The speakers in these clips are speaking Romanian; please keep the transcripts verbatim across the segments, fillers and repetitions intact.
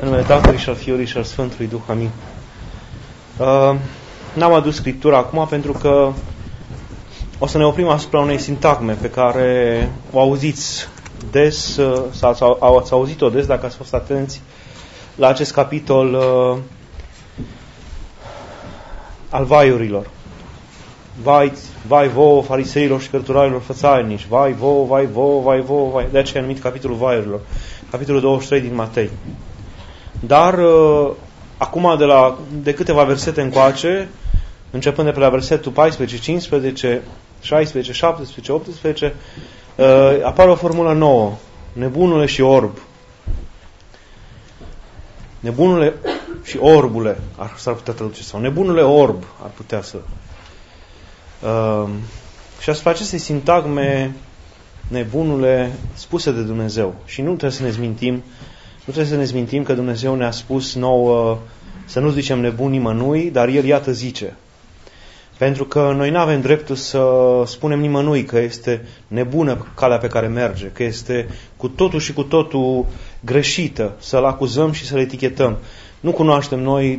În numele Tatălui și al Fiului și al Sfântului Duh. Amin. Uh, n-am adus Scriptura acum pentru că o să ne oprim asupra unei sintagme pe care o auziți des, uh, sau ați auzit-o des dacă ați fost atenți la acest capitol uh, al vaiurilor. Vai, vai vouă, fariseilor și cărturarilor fățarnici, vai vouă, vai vouă, vai vouă, vai. De aceea e numit capitolul vaiurilor, capitolul douăzeci și trei din Matei. Dar uh, acum de, la, de câteva versete încoace, începând de pe la versetul paisprezece, cincisprezece, șaisprezece, șaptesprezece, optsprezece, uh, apare o formulă nouă: nebunule și orb. Nebunule și orbule ar, s-ar putea traduce, sau nebunule orb ar putea să. Uh, și asupra acestei sintagme, nebunule, spuse de Dumnezeu. Și nu trebuie să ne zmintim, nu trebuie să ne zmintim că Dumnezeu ne-a spus nouă să nu zicem nebun nimănui, dar El iată zice. Pentru că noi nu avem dreptul să spunem nimănui că este nebună calea pe care merge, că este cu totul și cu totul greșită, să-l acuzăm și să-l etichetăm. Nu cunoaștem noi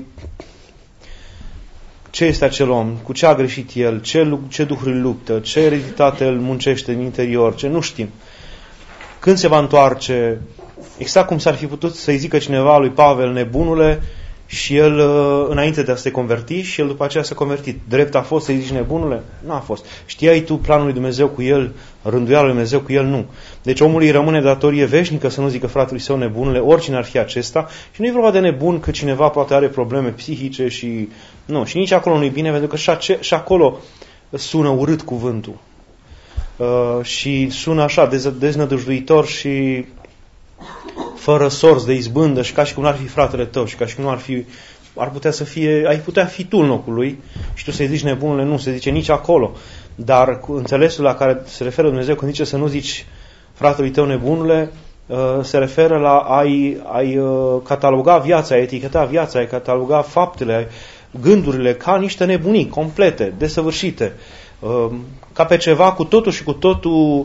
ce este acel om, cu ce a greșit el, ce, ce duhuri luptă, ce ereditate îl muncește în interior, ce nu știm. Când se va întoarce, exact cum s-ar fi putut să-i zică cineva lui Pavel, nebunule, și el înainte de a se converti și el după aceea s-a convertit. Drept a fost să-i zici nebunule? Nu a fost. Știai tu planul lui Dumnezeu cu el, rânduiala lui Dumnezeu cu el? Nu. Deci omului îi rămâne datorie veșnică să nu zică fratelui său nebunule, oricine ar fi acesta. Și nu e vorba de nebun că cineva poate are probleme psihice și... Nu, și nici acolo nu e bine, pentru că și, ace... și acolo sună urât cuvântul. Uh, și sună așa, dez... deznădăjduitor și... fără sorți de izbândă și ca și cum n-ar fi fratele tău și ca și cum nu ar fi, ar putea să fie, ai putea fi tu în locul lui și tu să-i zici nebunule, nu se zice nici acolo. Dar cu înțelesul la care se referă Dumnezeu când zice să nu zici fratelui tău nebunule, se referă la ai, ai cataloga viața, ai eticheta viața, ai cataloga faptele, ai gândurile ca niște nebunii complete, desăvârșite, ca pe ceva cu totul și cu totul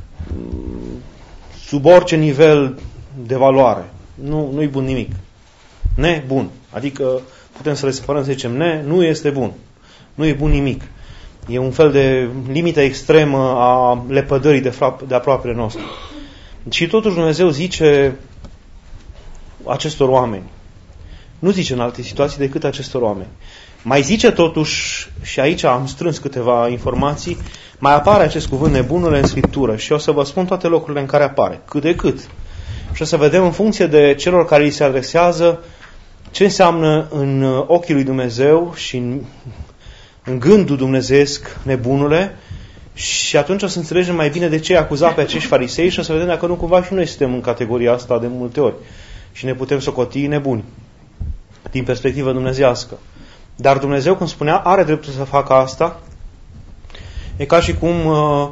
sub orice nivel de valoare. Nu, nu-i bun nimic. Nebun. Adică putem să le separăm, să zicem ne, nu este bun. Nu e bun nimic. E un fel de limită extremă a lepădării de, de aproapele nostru. Și totuși Dumnezeu zice acestor oameni. Nu zice în alte situații decât acestor oameni. Mai zice totuși, și aici am strâns câteva informații, mai apare acest cuvânt nebunule în Scriptură și o să vă spun toate locurile în care apare, cât de cât. Și o să vedem în funcție de celor care îi se adresează ce înseamnă în ochii lui Dumnezeu și în, în gândul dumnezeiesc nebunule, și atunci o să înțelegem mai bine de ce îi acuza pe acești farisei și o să vedem dacă nu cumva și noi suntem în categoria asta de multe ori și ne putem socoti nebuni din perspectivă dumnezeiască. Dar Dumnezeu, cum spunea, are dreptul să facă asta. E ca și cum uh,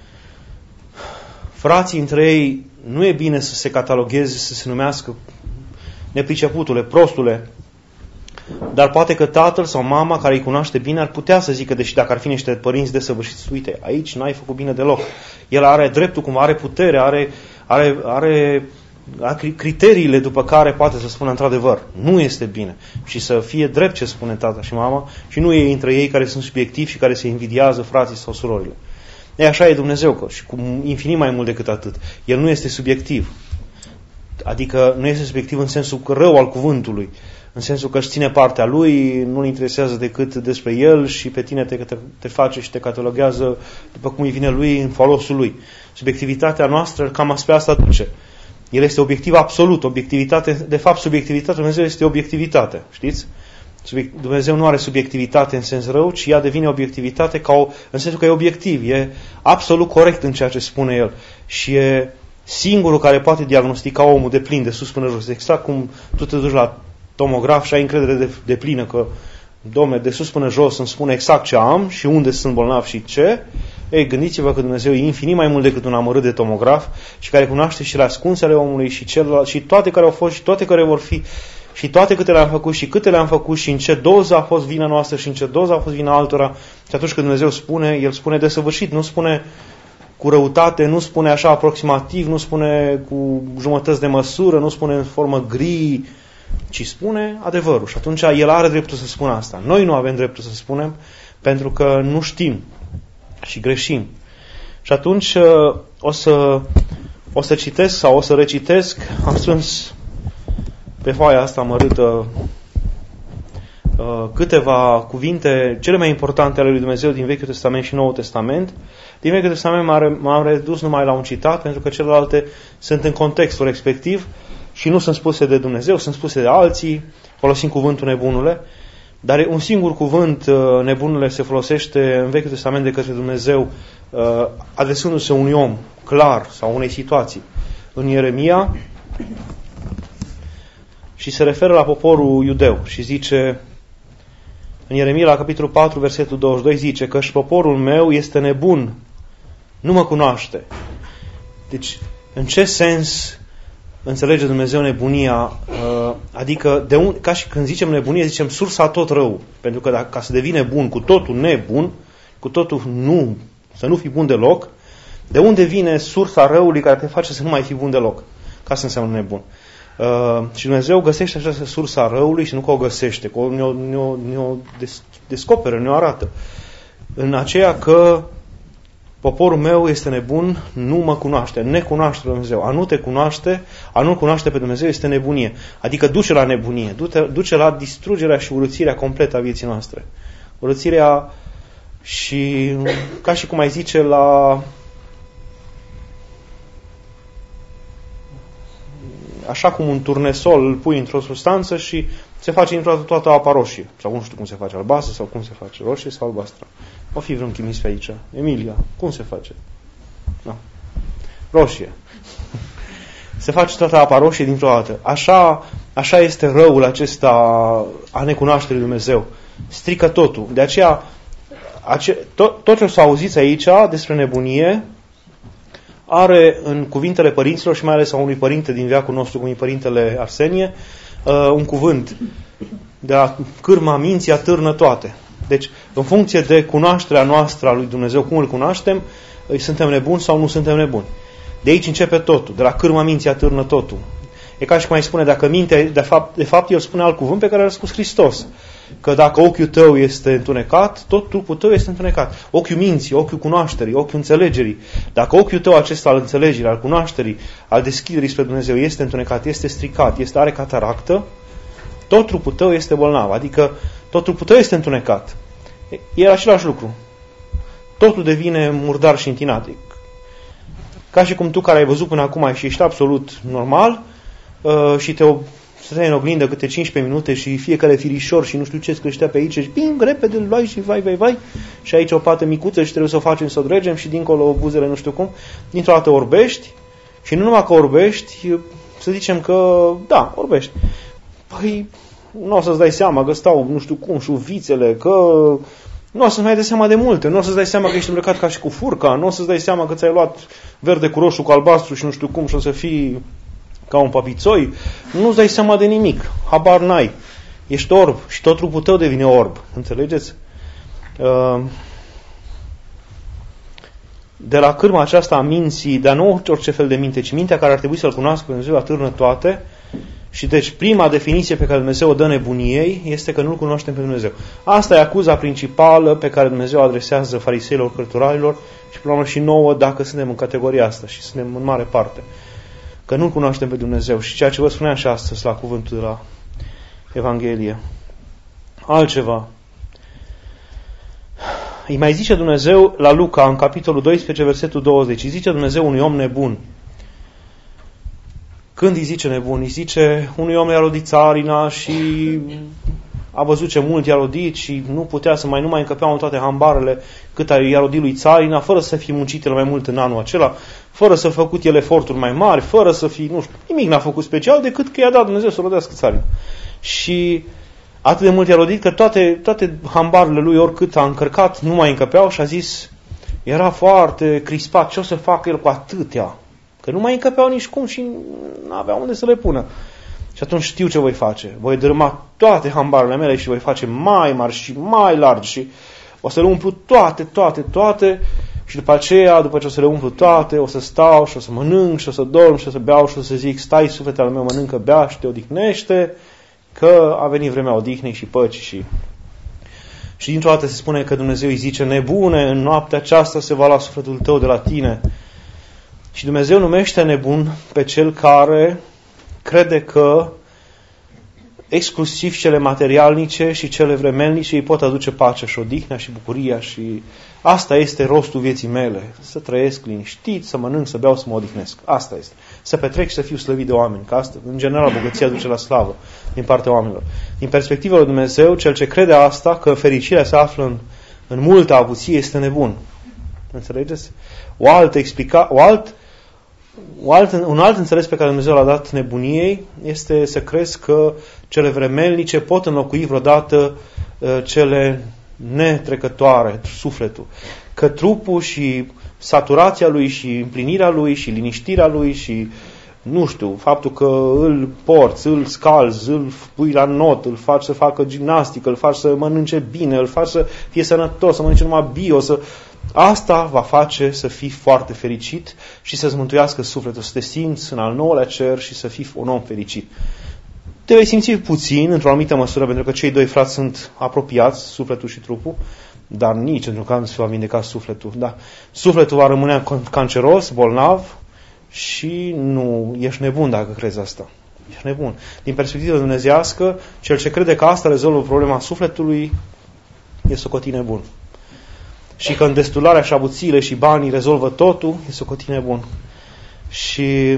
frații între ei nu e bine să se catalogheze, să se numească nepriceputule, prostule, dar poate că tatăl sau mama care îi cunoaște bine ar putea să zică, deși dacă ar fi niște părinți desăvârșiți, uite, aici n-ai făcut bine deloc. El are dreptul, cum are putere, are, are, are, are criteriile după care poate să spună într-adevăr, nu este bine. Și să fie drept ce spune tata și mama și nu e între ei care sunt subiectivi și care se invidiază frații sau surorile. E așa e Dumnezeu, și cu infinit mai mult decât atât. El nu este subiectiv. Adică nu este subiectiv în sensul rău al cuvântului, în sensul că își ține partea lui, nu-l interesează decât despre el și pe tine te, te, te face și te cataloguează după cum îi vine lui în folosul lui. Subiectivitatea noastră cam spre asta duce. El este obiectiv absolut. Obiectivitate, de fapt, subiectivitatea Dumnezeu este obiectivitate. Știți? Dumnezeu nu are subiectivitate în sens rău, ci ea devine obiectivitate ca o, în sensul că e obiectiv, e absolut corect în ceea ce spune El și e singurul care poate diagnostica omul de plin, de sus până jos. Exact cum tu te duci la tomograf și ai încredere de, de plină că, Dom'le, de sus până jos îmi spune exact ce am și unde sunt bolnav și ce. Ei, gândiți-vă că Dumnezeu e infinit mai mult decât un amărât de tomograf și care cunoaște și le ascunsele omului și, celălalt, și toate care au fost și toate care vor fi și toate câte le-am făcut și câte le-am făcut și în ce doză a fost vina noastră și în ce doză a fost vina altora. Și atunci când Dumnezeu spune, El spune desăvârșit, nu spune cu răutate, nu spune așa aproximativ, nu spune cu jumătăți de măsură, nu spune în formă gri, ci spune adevărul. Și atunci el are dreptul să spună asta. Noi nu avem dreptul să spunem pentru că nu știm și greșim. Și atunci o să, o să citesc sau o să recitesc, am strâns pe foaia asta mărâtă câteva cuvinte, cele mai importante ale lui Dumnezeu din Vechiul Testament și Noul Testament. Din Vechiul Testament m-am redus numai la un citat, pentru că celelalte sunt în contextul respectiv și nu sunt spuse de Dumnezeu, sunt spuse de alții, folosim cuvântul nebunule, dar un singur cuvânt, nebunule, se folosește în Vechiul Testament de către Dumnezeu, adresându-se unui om clar sau unei situații. În Ieremia, și se referă la poporul iudeu și zice, în Ieremia, la capitolul patru, versetul douăzeci și doi, zice că și poporul meu este nebun, nu mă cunoaște. Deci, în ce sens înțelege Dumnezeu nebunia? Adică, de un, ca și când zicem nebunie, zicem sursa tot rău. Pentru că dacă, ca să devii nebun, cu totul nebun, cu totul nu, să nu fii bun deloc, de unde vine sursa răului care te face să nu mai fii bun deloc? Ca să înseamnă nebun. Uh, și Dumnezeu găsește această sursă a răului și nu că o găsește, că ne-o, ne-o, ne-o descoperă, ne-o arată. În aceea că poporul meu este nebun, nu mă cunoaște, ne cunoaște Dumnezeu. A nu te cunoaște, a nu cunoaște pe Dumnezeu este nebunie. Adică duce la nebunie, duce la distrugerea și urâțirea completă a vieții noastre. Urâțirea și, ca și cum ai zice, la... Așa cum un turnesol îl pui într-o substanță și se face într-o dată toată apa roșie. Sau nu știu cum se face, albastră sau cum se face, roșie sau albastră. O fi vreun chimist pe aici. Emilia, cum se face? No. Roșie. Se face toată apa roșie dintr-o dată. Așa, așa este răul acesta a necunoașterii lui Dumnezeu. Strică totul. De aceea, ace, tot, tot ce o să auziți aici despre nebunie are în cuvintele părinților și mai ales a unui părinte din veacul nostru, cum e părintele Arsenie, uh, un cuvânt de la cârma minții atârnă toate. Deci, în funcție de cunoașterea noastră a lui Dumnezeu, cum îl cunoaștem, suntem nebuni sau nu suntem nebuni. De aici începe totul, de la cârma minții atârnă totul. E ca și cum ai spune, dacă mintea, de fapt, de fapt el spune alt cuvânt pe care l-a spus Hristos. Că dacă ochiul tău este întunecat, tot trupul tău este întunecat. Ochiul minții, ochiul cunoașterii, ochiul înțelegerii. Dacă ochiul tău acesta al înțelegerii, al cunoașterii, al deschiderii spre Dumnezeu este întunecat, este stricat, este, are cataractă, tot trupul tău este bolnav. Adică tot trupul tău este întunecat. E același lucru. Totul devine murdar și întinat. Ca și cum tu care ai văzut până acum și ești absolut normal uh, și te stai în oglindă câte cincisprezece minute și fiecare firișor și nu știu ce creștea pe aici și bing, repede îl luai și vai, vai, vai și aici o pată micuță și trebuie să o facem, să o dregem și dincolo buzele nu știu cum, dintr-o dată orbești și nu numai că orbești, să zicem că da, orbești. Păi nu o să-ți dai seama că stau nu știu cum șuvițele, că nu o să-ți mai dai seama de multe, nu o să-ți dai seama că ești îmbrăcat ca și cu furca, nu o să-ți dai seama că ți-ai luat verde cu roșu, cu albastru și nu știu cum și o să fii ca un papițoi, nu-ți dai seama de nimic, habar n-ai. Ești orb și tot trupul tău devine orb. Înțelegeți? De la cârma aceasta a minții, dar nu orice fel de minte, ci mintea care ar trebui să-L cunoască pe Dumnezeu atârnă toate. Și deci prima definiție pe care Dumnezeu o dă nebuniei este că nu-L cunoaștem pe Dumnezeu. Asta e acuza principală pe care Dumnezeu adresează fariseilor, cărturarilor și până la urmă și nouă dacă suntem în categoria asta și suntem în mare parte. Că nu-L cunoaștem pe Dumnezeu. Și ceea ce vă spuneam și astăzi la cuvântul de la Evanghelie. Altceva. Îi mai zice Dumnezeu la Luca, în capitolul doisprezece, versetul douăzeci. Îi zice Dumnezeu unui om nebun. Când îi zice nebun? Îi zice unui om i-a rodit țarina și a văzut ce mult i-a rodit și nu putea să mai, nu mai încăpeau în toate hambarele cât i-a rodit lui țarina, fără să fie muncit el mai mult în anul acela, fără să făcut el eforturi mai mari, fără să fie, nu știu, nimic n-a făcut special decât că i-a dat Dumnezeu să rodească țarina. Și atât de mult i-a rodit că toate, toate hambarele lui, oricât a încărcat, nu mai încăpeau și a zis, era foarte crispat, ce o să facă el cu atâtea? Că nu mai încăpeau nici cum și nu avea unde să le pună. Și atunci știu ce voi face. Voi dărâma toate hambarele mele și voi face mai mari și mai largi și o să le umplu toate, toate, toate și după aceea, după ce o să le umplu toate, o să stau și o să mănânc și o să dorm și o să beau și o să zic, stai sufletele meu, mănâncă, bea și te odihnește că a venit vremea odihnei și păcii și și dintr-o dată se spune că Dumnezeu îi zice: nebune, în noaptea aceasta se va lua sufletul tău de la tine. Și Dumnezeu numește nebun pe cel care crede că exclusiv cele materialnice și cele vremelnice îi pot aduce pacea și odihnea și bucuria și asta este rostul vieții mele. Să trăiesc liniștit, să mănânc, să beau, să mă odihnesc. Asta este. Să petrec și să fiu slăvit de oameni. Că asta, în general, bogăția duce la slavă din partea oamenilor. Din perspectiva lui Dumnezeu, cel ce crede asta, că fericirea se află în, în multă avuție, este nebun. Înțelegeți? O altă explica, o alt, o alt, un alt înțeles pe care Dumnezeu l-a dat nebuniei este să crezi că cele vremelnice pot înlocui vreodată uh, cele netrecătoare, sufletul. Că trupul și saturația lui și împlinirea lui și liniștirea lui și, nu știu, faptul că îl porți, îl scalzi, îl pui la not, îl faci să facă gimnastică, îl faci să mănânce bine, îl faci să fie sănătos, să mănânce numai bio, să... Asta va face să fii foarte fericit și să-ți mântuiască sufletul, să te simți în al nouălea cer și să fii un om fericit. Te vei simți puțin, într-o anumită măsură, pentru că cei doi frați sunt apropiați, sufletul și trupul, dar nici pentru că nu se va vindeca sufletul. Da. Sufletul va rămâne canceros, bolnav și nu ești nebun dacă crezi asta. Ești nebun. Din perspectivă dumnezeiască, cel ce crede că asta rezolvă problema sufletului e socotit nebun. Și că îndestularea și avuțiile și banii rezolvă totul, e socotit nebun. Și...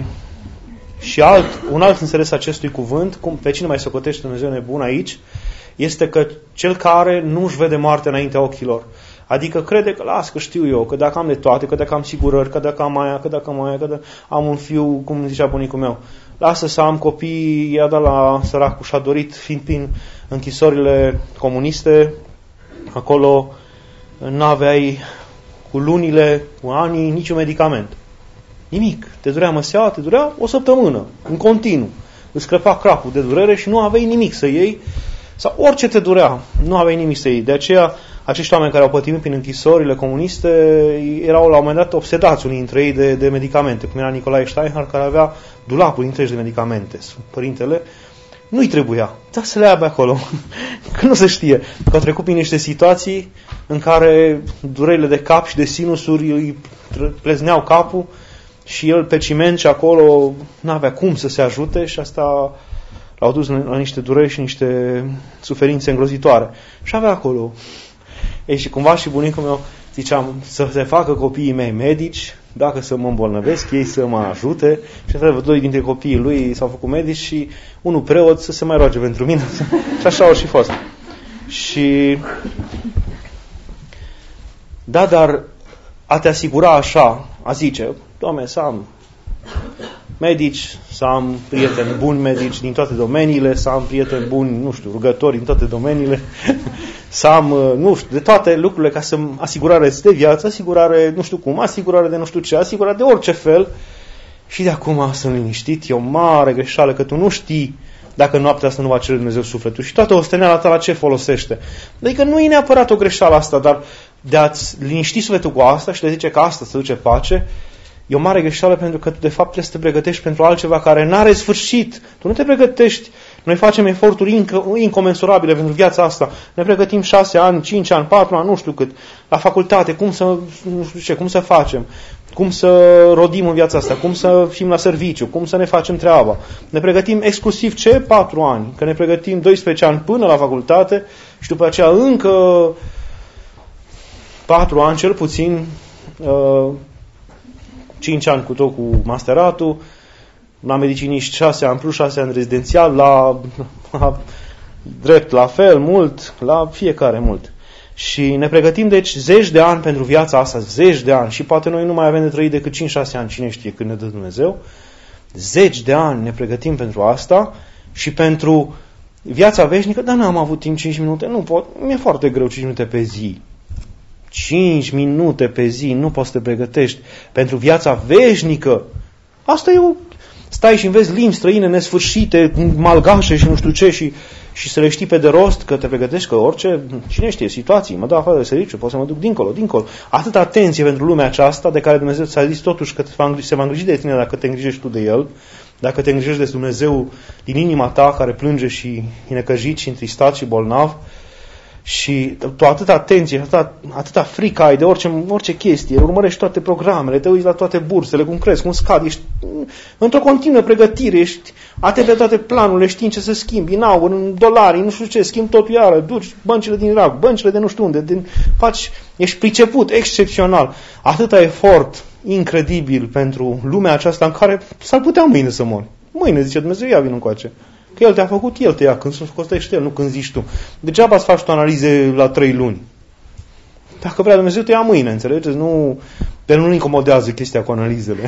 Și alt, un alt înțeles acestui cuvânt, cum pe cine mai socotește Dumnezeu nebun aici, este că cel care nu își vede moartea înaintea ochilor. Adică crede că las că știu eu, că dacă am de toate, că dacă am sigurări, că dacă am aia, că dacă am aia, că dacă am un fiu, cum zicea bunicul meu, lasă să am copii, i-a dat la săracul și-a dorit, fiind prin închisorile comuniste, acolo n-aveai cu lunile, cu anii, niciun medicament. Nimic. Te durea măseaua, te durea o săptămână, în continuu. Îți crăpa crapul de durere și nu aveai nimic să iei, sau orice te durea, nu aveai nimic să iei. De aceea, acești oameni care au pătimit prin închisorile comuniste erau la un moment dat obsedați unii dintre ei de, de medicamente, cum era Nicolae Steinhardt, care avea dulapul întregi de medicamente. Părintele nu-i trebuia, dar să le ia pe acolo, că nu se știe, că au trecut prin niște situații în care durerile de cap și de sinusuri îi plezneau capul și el pe ciment și acolo n-avea cum să se ajute și asta l-au dus la niște dureri și niște suferințe îngrozitoare. Și avea acolo. Ei, și cumva și bunicul meu ziceam să se facă copiii mei medici, dacă să mă îmbolnăvesc, ei să mă ajute. Și așa, doi dintre copiii lui s-au făcut medici și unul preot să se mai roage pentru mine. Și așa au și fost. Și da, dar a te asigura așa, a zice, Doamne, să am medici, să am prieteni buni medici din toate domeniile, să am prieteni buni, nu știu, rugători din toate domeniile, să am, nu știu, de toate lucrurile ca să asigurare de viață, asigurare nu știu cum, asigurare de nu știu ce, asigurare de orice fel și de acum sunt liniștit. E o mare greșeală că tu nu știi dacă noaptea asta nu va cere Dumnezeu sufletul și toată osteneala ta la ce folosește. Adică nu e neapărat o greșeală asta, dar de a-ți liniști sufletul cu asta și de a zice că asta să duce pace, e o mare greșeală pentru că tu de fapt trebuie să te pregătești pentru altceva care n-are sfârșit. Tu nu te pregătești. Noi facem eforturi inc- incomensurabile pentru viața asta. Ne pregătim șase ani, cinci ani, patru ani, nu știu cât. La facultate, cum să, nu știu ce, cum să facem, cum să rodim în viața asta, cum să fim la serviciu, cum să ne facem treaba. Ne pregătim exclusiv ce? patru ani. Că ne pregătim doisprezece ani până la facultate și după aceea încă patru ani, cel puțin, uh, cinci ani cu tot cu masteratul, la mediciniști șase ani plus șase ani rezidențial, la, la drept la fel, mult, la fiecare mult. Și ne pregătim, deci, zeci de ani pentru viața asta, zeci de ani. Și poate noi nu mai avem de trăit decât cinci șase ani, cine știe când ne dă Dumnezeu. Zeci de ani ne pregătim pentru asta și pentru viața veșnică, dar n-am avut timp cinci minute, nu pot, mi-e foarte greu cinci minute pe zi. cinci minute pe zi, nu poți să te pregătești pentru viața veșnică. Asta e o... Stai și înveți limbi străine nesfârșite, malgașe și nu știu ce și, și să le știi pe de rost că te pregătești, că orice, cine știe, situații, mă dau afară de serviciu, pot să mă duc dincolo, dincolo. Atâta atenție pentru lumea aceasta de care Dumnezeu ți-a zis totuși că se va îngriji de tine dacă te îngrijești tu de el, dacă te îngrijești de Dumnezeu din inima ta, care plânge și e necăjit și întristat și bolnav, și tu atâta atenție, atâta, atâta frică ai de orice, orice chestie, urmărești toate programele, te uiți la toate bursele, cum crezi, cum scad, ești într-o continuă pregătire, ești atent pe toate planurile, știi ce să schimbi, în aur, în dolari, nu știu ce, schimbi totul iară, duci băncile din Irak, băncile de nu știu unde, din, faci, ești priceput, excepțional, atâta efort incredibil pentru lumea aceasta în care s-ar putea mâine să mori. Mâine, zice Dumnezeu, ia vin încoace. Că El te-a făcut, El te ia, când se costește El, nu când zici tu. Degeaba să faci tu analize la trei luni. Dacă vrea Dumnezeu, te ia mâine, înțelegeți? Nu, pe nu incomodează chestia cu analizele.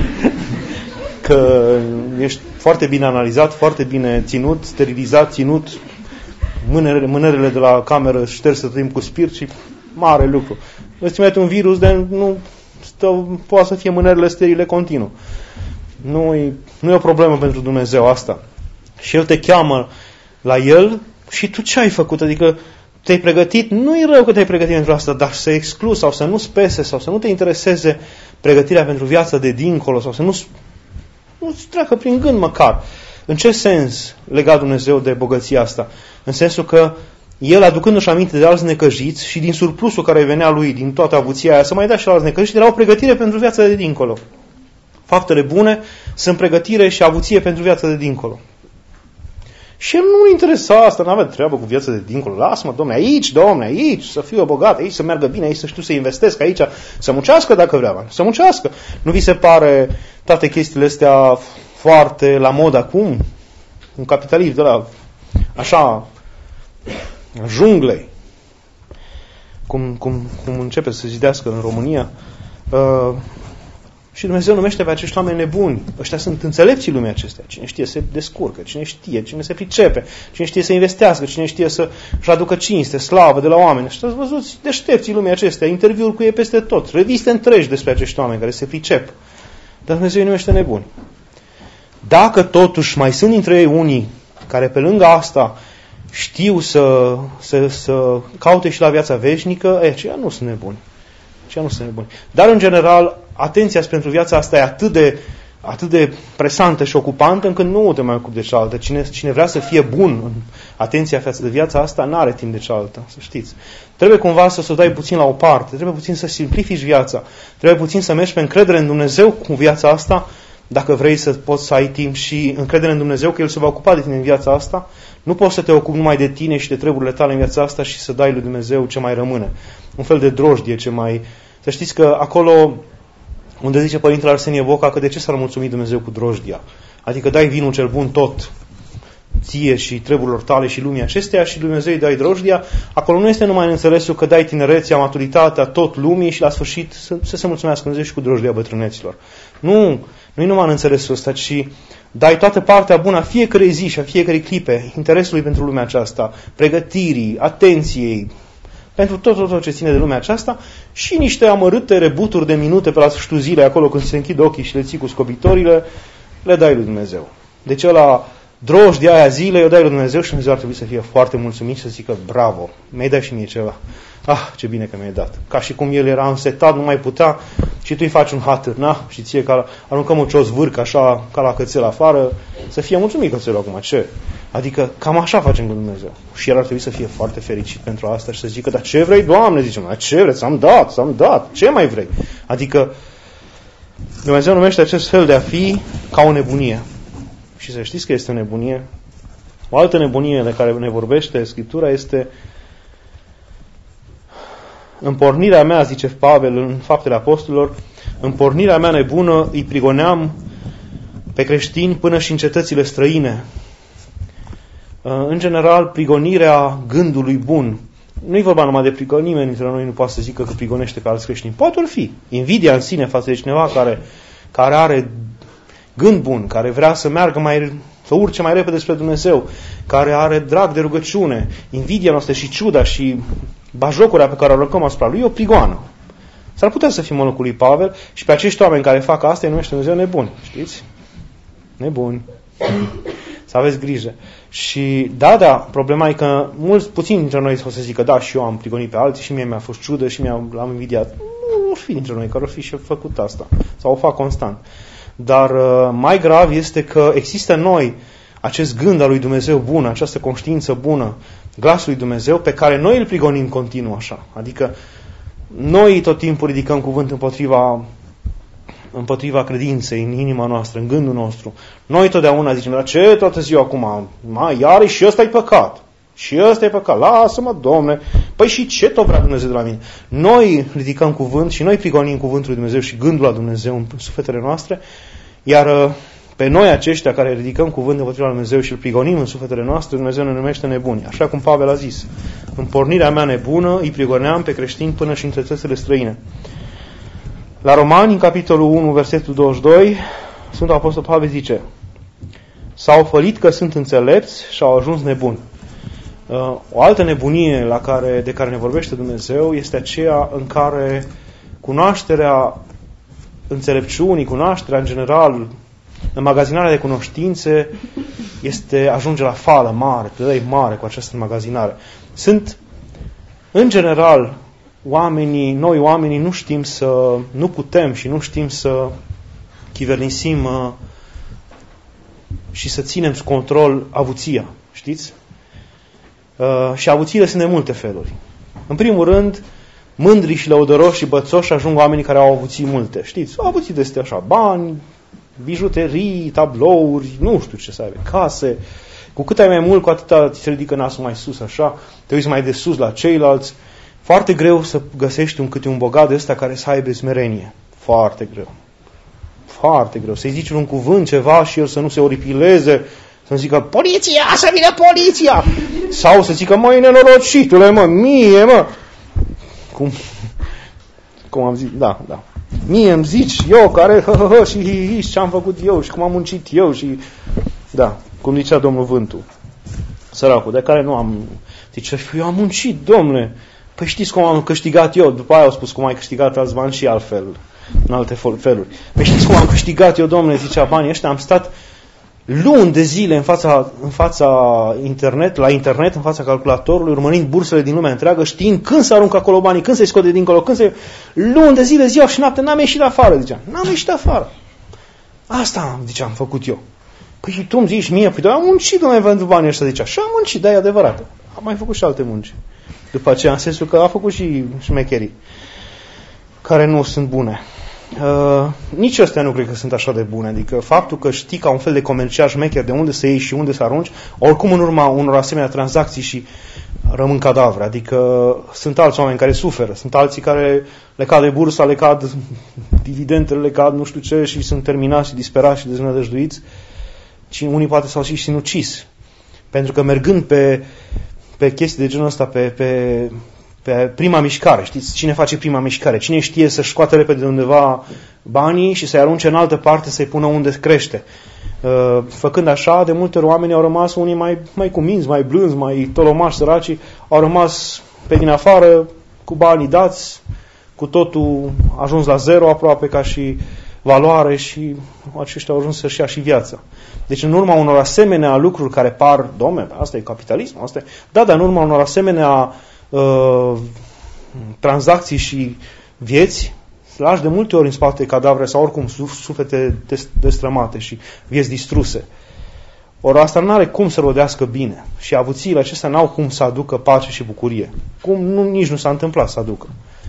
Că ești foarte bine analizat, foarte bine ținut, sterilizat, ținut, mânerele, mânerele de la cameră șterse tot timpul cu spirit și mare lucru. Îți mete un virus, de nu stă, poate să fie mânerele sterile continuu. Nu e, nu e o problemă pentru Dumnezeu asta. Și El te cheamă la El și tu ce ai făcut? Adică te-ai pregătit, nu e rău că te-ai pregătit pentru asta, dar să exclus sau să nu-ți pese sau să nu te intereseze pregătirea pentru viața de dincolo sau să nu-ți, nu-ți treacă prin gând măcar. În ce sens lega Dumnezeu de bogăția asta? În sensul că El, aducându-și aminte de alți necăjiți și din surplusul care venea lui, din toată avuția aia, să mai dea și la alți necăjiți, era o pregătire pentru viața de dincolo. Faptele bune sunt pregătire și avuție pentru viața de dincolo. Și el nu interesa asta, nu avea treabă cu viața de dincolo. Lasă-mă, domne, aici, domne, aici, să fiu bogat, aici să meargă bine, aici să știu să investesc, aici să muncească dacă vrea, să muncească. Nu vi se pare toate chestiile astea foarte la mod acum? Un capitalism de la, așa, junglei, cum, cum, cum începe să zidească în România. Uh, Și Dumnezeu numește pe acești oameni nebuni. Ăștia sunt înțelepții lumii acestea. Cine știe se descurcă, cine știe, cine se pricepe, cine știe să investească, cine știe să-și aducă cinste, slavă de la oameni. Ăștia ați văzut deștepții lumii acestea, interviuri cu ei peste tot, reviste întregi despre acești oameni care se pricep. Dar Dumnezeu îi numește nebuni. Dacă totuși mai sunt dintre ei unii care pe lângă asta știu să, să, să caute și la viața veșnică, e, aceia nu sunt nebuni. Aceia nu sunt nebuni. Dar în general, atenția pentru viața asta e atât de, atât de presantă și ocupantă încât nu te mai ocupi de cealaltă. Cine, cine vrea să fie bun în atenția față de viața asta, n-are timp de cealaltă, să știți. Trebuie cumva să o dai puțin la o parte, trebuie puțin să simplifici viața, trebuie puțin să mergi pe încredere în Dumnezeu cu viața asta, dacă vrei să poți să ai timp și încredere în Dumnezeu că El se va ocupa de tine în viața asta. Nu poți să te ocupi numai de tine și de treburile tale în viața asta și să dai lui Dumnezeu ce mai rămâne. Un fel de drojdie ce mai... Să știți că acolo unde zice Părintele Arsenie Boca că de ce s-ar mulțumi Dumnezeu cu drojdia? Adică dai vinul cel bun tot ție și treburilor tale și lumii acesteia și Dumnezeu îi dai drojdia. Acolo nu este numai în înțelesul că dai tinerețea, maturitatea, tot lumii și la sfârșit să, să se mulțumească Dumnezeu și cu drojdia bătrâneților. Nu, nu e numai în înțelesul ăsta, ci dai toată partea bună a fiecărei zi și a fiecărei clipe, interesului pentru lumea aceasta, pregătirii, atenției, pentru tot, tot, tot ce ține de lumea aceasta și niște amărâte rebuturi de minute pe la sfârșitul zilei, acolo când se închid ochii și le ții cu scobitorile, le dai lui Dumnezeu. Deci ăla drojdia aia zilei o dai lui Dumnezeu și Dumnezeu ar trebui să fie foarte mulțumit și să zică bravo, mi-ai dat și mie ceva. Ah, ce bine că mi-ai dat. Ca și cum el era însetat, nu mai putea și tu îi faci un hatâr, na? Și ție ca, aruncăm un cios vârc așa ca la cățel afară, să fie mulțumit cățelul acum, ce? Adică cam așa facem cu Dumnezeu. Și el ar trebui să fie foarte fericit pentru asta și să zică, dar ce vrei, Doamne? Zice, dar ce vrei? Ți-am dat, ți-am dat, ce mai vrei? Adică Dumnezeu numește acest fel de a fi ca o nebunie. Și să știți că este o nebunie. O altă nebunie de care ne vorbește Scriptura este în pornirea mea, zice Pavel în Faptele Apostolilor, în pornirea mea nebună îi prigoneam pe creștini până și în cetățile străine. În general, prigonirea gândului bun. Nu-i vorba numai de prigon, nimeni dintre noi nu poate să zică că prigonește ca alți creștini. Poate or fi. Invidia în sine față de cineva care, care are gând bun, care vrea să meargă mai, să urce mai repede spre Dumnezeu, care are drag de rugăciune, invidia noastră și ciuda și bajocurea pe care o aruncăm asupra lui, e o prigoană. S-ar putea să fim în locul lui Pavel și pe acești oameni care fac asta îi numește Dumnezeu nebuni. Știți? Nebuni. Să aveți grijă. Și da, da, problema e că mulți, puțini dintre noi o să zică, da, și eu am prigonit pe alții și mie mi-a fost ciudă și mi-am, l-am invidiat. Nu o fi dintre noi care o fi și făcut asta. Sau o fac constant. Dar mai grav este că există în noi acest gând al lui Dumnezeu bun, această conștiință bună, glasul lui Dumnezeu, pe care noi îl prigonim continuu așa. Adică noi tot timpul ridicăm cuvânt împotriva, împotriva credinței în inima noastră, în gândul nostru. Noi totdeauna zicem, dar ce toată ziua acum? Mai, iar și ăsta e păcat. Și ăsta e păcat. Lasă-mă, Domne. Păi și ce tot vrea Dumnezeu de la mine? Noi ridicăm cuvânt și noi prigonim cuvântul lui Dumnezeu și gândul la Dumnezeu în sufletele noastre, iar pe noi aceștia care ridicăm cuvânt împotriva lui Dumnezeu și îl prigonim în sufletele noastre, Dumnezeu ne numește nebuni. Așa cum Pavel a zis, în pornirea mea nebună îi prigoneam pe creștini până și între țările străine. La Romani, în capitolul unu, versetul douăzeci și doi, Sfântul Apostol Pavel zice: s-au fălit că sunt înțelepți și au ajuns nebuni. O altă nebunie la care, de care ne vorbește Dumnezeu este aceea în care cunoașterea înțelepciunii, cunoașterea în general, înmagazinarea de cunoștințe este, ajunge la fală mare, plăi mare cu această înmagazinare. Sunt, în general, oamenii, noi oamenii nu știm să, nu putem și nu știm să chivernisim uh, și să ținem sub control avuția, știți? Uh, și avuțiile sunt de multe feluri. În primul rând, mândri și lăudăroși și bățoși ajung oamenii care au avuții multe. Știți? Au avuții de astea așa, bani, bijuterii, tablouri, nu știu ce să aibă, case. Cu cât ai mai mult, cu atâta ți se ridică nasul mai sus, așa, te uiți mai de sus la ceilalți. Foarte greu să găsești un câte un bogat de ăsta care să aibă smerenie. Foarte greu. Foarte greu. Să-i zici un cuvânt, ceva și el să nu se oripileze, să-mi zică, poliția, să vină poliția! Sau să zică, măi, nenorocitule, mă, mie, mă! Cum, cum am zis, da, da. Mie îmi zici, eu care, hă, hă, hă, și hi, hi, ce am făcut eu și cum am muncit eu și, da, cum zicea domnul Vântu, săracul, de care nu am, zice, eu am muncit, domnule, păi știți cum am câștigat eu, după aia au spus cum ai câștigat alți bani și altfel, în alte feluri. Păi știți cum am câștigat eu, domnule, zicea, banii ăștia, am stat luni de zile în fața, în fața internet, la internet, în fața calculatorului, urmărind bursele din lumea întreagă, știind când să aruncă acolo banii, când să-i scoate dincolo, când să... Luni de zile, ziua și noapte, n-am ieșit afară, ziceam. N-am ieșit afară. Asta, ziceam, am făcut eu. Păi și tu îmi zici mie, păi am muncit, domnule, pentru banii ăștia, zicea. Și am muncit, da, e adevărat. Am mai făcut și alte munci. După aceea, în sensul că a făcut și șmecherii, care nu sunt bune. Uh, nici astea nu cred că sunt așa de bune. Adică faptul că știi ca un fel de comercial șmecher de unde să iei și unde să arunci, oricum în urma unor asemenea tranzacții și rămân cadavre. Adică sunt alți oameni care suferă, sunt alții care le cade bursa, le cad dividendele, le cad nu știu ce și sunt terminați și disperați și deznădăjduiți. Și unii poate s-au și sinucis. Pentru că mergând pe, pe chestii de genul ăsta, pe... pe pe prima mișcare, știți? Cine face prima mișcare? Cine știe să-și scoate repede de undeva banii și să-i arunce în altă parte, să-i pună unde crește? Făcând așa, de multe ori oamenii au rămas unii mai, mai cuminți, mai blânzi, mai tolomași, săraci, au rămas pe din afară cu banii dați, cu totul ajuns la zero aproape ca și valoare și aceștia au ajuns să-și ia și viața. Deci în urma unor asemenea lucruri care par, dom'le, asta e capitalism, asta e... Da, dar în urma unor asemenea Uh, tranzacții și vieți lași de multe ori în spate cadavre sau oricum suflete destrămate și vieți distruse. Ori asta nu are cum să rodească bine și avuțiile acestea n-au cum să aducă pace și bucurie. Cum nu, nici nu s-a întâmplat să aducă.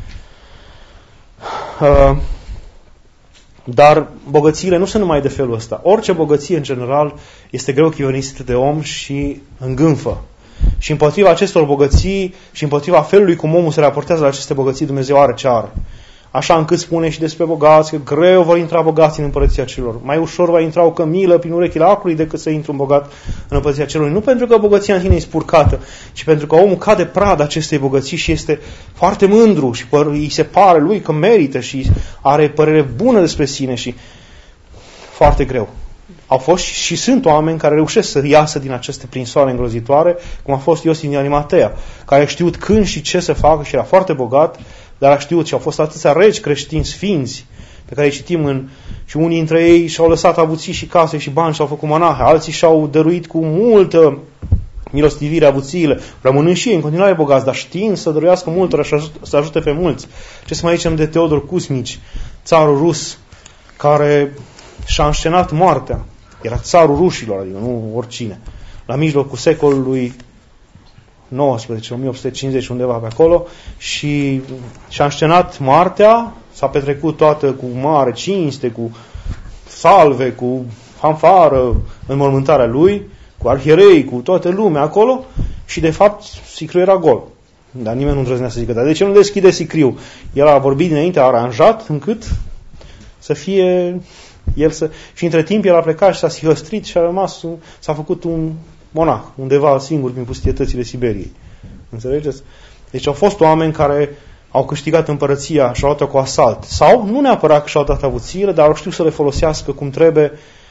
Uh, dar bogățiile nu sunt numai de felul ăsta. Orice bogăție în general este greu chivernită de om și îngânfă. Și împotriva acestor bogății și împotriva felului cum omul se raportează la aceste bogății, Dumnezeu are ce are. Așa încât spune și despre bogați, că greu vor intra bogații în împărăția celor. Mai ușor va intra o cămilă prin urechile acului decât să intre un bogat în împărăția celor. Nu pentru că bogăția în sine e spurcată, ci pentru că omul cade pradă acestei bogății și este foarte mândru și păr- îi se pare lui că merită și are părere bună despre sine și foarte greu. Au fost și sunt oameni care reușesc să iasă din aceste prinsoare îngrozitoare, cum a fost Iosif din Arimatea, care a știut când și ce să facă și era foarte bogat, dar a știut și au fost atâția regi creștini sfinți, pe care îi citim în... și unii dintre ei și-au lăsat avuții și case și bani și au făcut monahe, alții și-au dăruit cu multă milostivire avuțiile, rămânând și ei în continuare bogați, dar știind să dăruiască multora și să ajute pe mulți. Ce să mai zicem de Teodor Cusmici, țarul rus, care și-a înscenat moartea. Era țarul rușilor, adică nu oricine. La mijlocul secolului nouăsprezece, o mie opt sute cincizeci, undeva pe acolo, și și-a înscenat moartea, s-a petrecut toată cu mare cinste, cu salve, cu fanfară, înmormântarea lui, cu arhierei, cu toată lumea acolo, și de fapt sicriul era gol. Dar nimeni nu îndrăznea să zică, dar de ce nu deschide sicriul? El a vorbit dinainte, a aranjat încât să fie el să... Și între timp el a plecat și s-a sihăstrit și a rămas, s-a făcut un monah, undeva singur prin pustietățile Siberiei. Înțelegeți? Deci au fost oameni care au câștigat împărăția și au luat-o cu asalt. Sau, nu neapărat că și-au dat avuțiile, dar au știut să le folosească cum trebuie.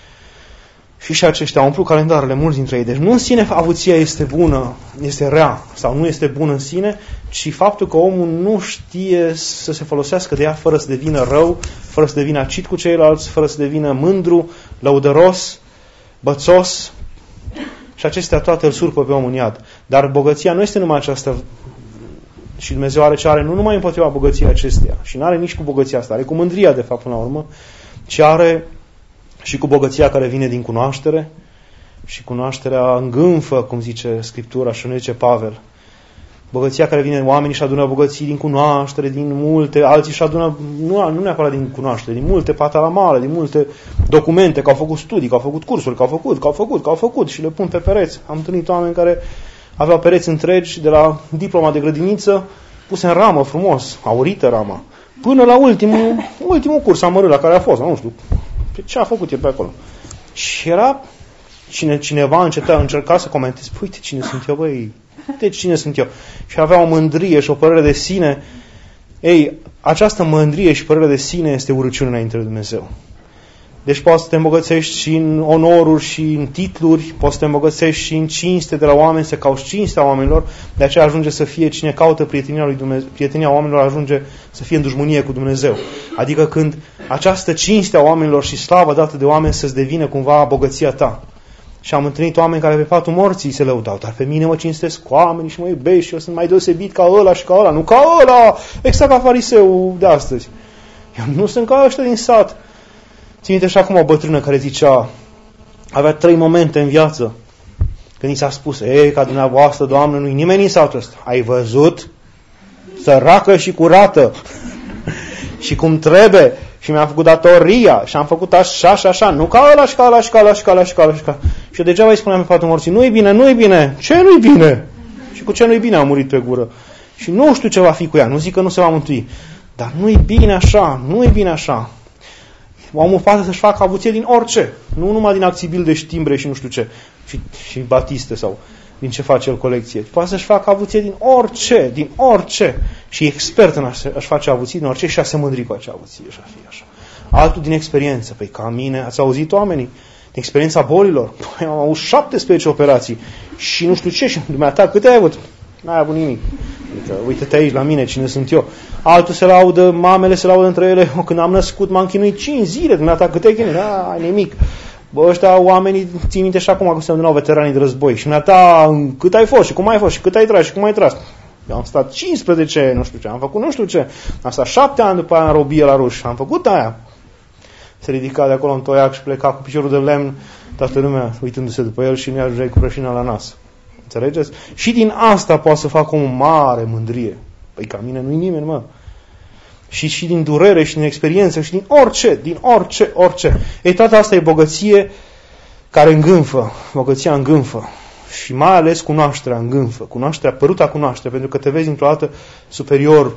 Și și aceștia au umplut calendarele, mulți dintre ei. Deci nu în sine avuția este bună, este rea, sau nu este bună în sine, ci faptul că omul nu știe să se folosească de ea fără să devină rău, fără să devină acid cu ceilalți, fără să devină mândru, lăudăros, bățos. Și acestea toate îl surpă pe omul în iad. Dar bogăția nu este numai aceasta. Și Dumnezeu are ce are, nu numai împotriva bogăției acesteia. Și nu are nici cu bogăția asta, are cu mândria, de fapt, până la urmă, ci are și cu bogăția care vine din cunoaștere, și cunoașterea îngânfă, cum zice Scriptura și nu zice Pavel. Bogăția care vine, oamenii își adună bogății din cunoaștere, din multe, alții își adună, nu, nu neapărat din cunoaștere, din multe patalamale, din multe documente, că au făcut studii, că au făcut cursuri, că au făcut, că au făcut, că au făcut și le pun pe pereți. Am întâlnit oameni care aveau pereți întregi de la diploma de grădiniță puse în ramă frumos, aurită rama, până la ultimul, ultimul curs amărât la care a fost, nu știu, ce a făcut el pe acolo. Și era cine, cineva încerca, încerca să comenteze, uite cine sunt eu, băi, uite cine sunt eu. Și avea o mândrie și o părere de sine. Ei, această mândrie și părere de sine este urăciune înainte de Dumnezeu. Deci poți să te îmbogățești și în onoruri și în titluri, poți să te îmbogățești și în cinste de la oameni, să cauți cinstea oamenilor, de aceea ajunge să fie cine caută prietenia lui Dumnezeu, prietenia oamenilor ajunge să fie în dușmănie cu Dumnezeu. Adică când această cinste a oamenilor și slavă dată de oameni să-ți devină cumva bogăția ta. Și am întâlnit oameni care pe patul morții se lăudau, dar pe mine mă cinstesc cu oamenii și mă iubesc și eu sunt mai deosebit ca ăla și ca ăla, nu ca ăla, exact ca fariseul de astăzi. Eu nu sunt ca ăștia din sat. Țin minte și acum o bătrână care zicea, avea trei momente în viață când i s-a spus, ei, ca dumneavoastră, Doamne, nu-i nimeni în satul ăsta. Ai văzut? Săracă și curată. Și cum trebuie. Și mi-am făcut datoria și am făcut așa și așa. Nu ca ăla și ca ăla și ca ăla și ca ăla și ca ăla și ca ăla. Și eu degeaba îi spuneam pe patul morții, nu-i bine, nu-i bine. Ce nu-i bine? Și cu ce nu-i bine a murit pe gură. Și nu știu ce va fi cu ea. Nu zic că nu se va mântui. Dar nu-i bine așa. Nu-i bine așa. Omul poate să-și facă avuție din orice. Nu numai din acțibil de timbre și nu știu ce. Și, și batiste sau din ce face el colecție. Poate să-și facă avuție din orice. Din orice. Și e expert în a-și face avuție din orice și a se mândri cu acea avuție. Și a fi așa. Altul din experiență. Păi ca mine, ați auzit oamenii? Din experiența bolilor. Păi am avut șaptesprezece operații. Și nu știu ce. Și dumneata, câte ai avut? N-ai avut nimic. Adică, uite-te aici la mine, cine sunt eu. Altul se laudă, mamele se laudă între ele, când am născut m-am chinuit cinci zile, dumneata, câte ai chinuit? Da, nimic. Bă, ăștia oamenii, țin minte și acum cum se adunau veteranii de război. Și dumneata, cât ai fost și cum ai fost și cât ai tras și cum ai tras? Eu am stat cincisprezece, nu știu ce, am făcut nu știu ce. Am stat șapte ani după aia în robie la ruși, am făcut aia. Se ridica de acolo în toiac și pleca cu piciorul de lemn, toată lumea uitându-se după el și nu ajungeai cu rășina la nas. Înțelegeți? Și din asta poate să facă o mare mândrie. Păi ca mine nu-i nimeni, mă. Și, și din durere, și din experiență, și din orice, din orice, orice. Ei, toată asta e bogăție care îngânfă, bogăția îngânfă. Și mai ales cunoașterea îngânfă, cunoașterea, păruta cunoaștere, pentru că te vezi într-o dată superior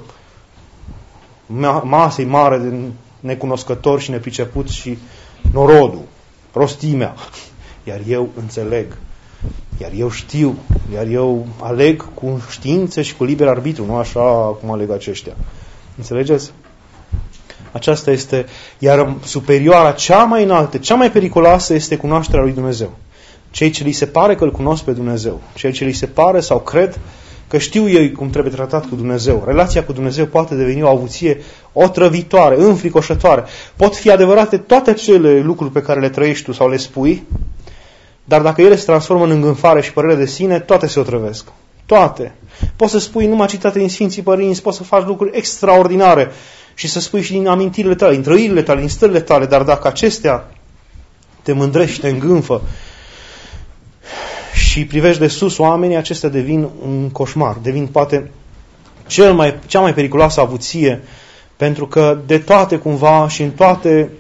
masei mare de necunoscători și nepricepuți și norodul, prostimea. Iar eu înțeleg. Iar eu știu, iar eu aleg cu știință și cu liber arbitru, nu așa cum aleg aceștia. Înțelegeți? Aceasta este, iar superioara cea mai înaltă, cea mai periculoasă este cunoașterea lui Dumnezeu. Cei ce li se pare că îl cunosc pe Dumnezeu, cei ce li se pare sau cred că știu ei cum trebuie tratat cu Dumnezeu. Relația cu Dumnezeu poate deveni o avuție otrăvitoare, înfricoșătoare. Pot fi adevărate toate acele lucruri pe care le trăiești tu sau le spui, dar dacă ele se transformă în îngânfare și părere de sine, toate se otrăvesc. Toate. Poți să spui numai citate din Sfinții Părinți, poți să faci lucruri extraordinare și să spui și din amintirile tale, din trăirile tale, din stările tale, dar dacă acestea te mândrești și te îngânfă și privești de sus oamenii, acestea devin un coșmar, devin poate cel mai, cea mai periculoasă avuție, pentru că de toate cumva și în toate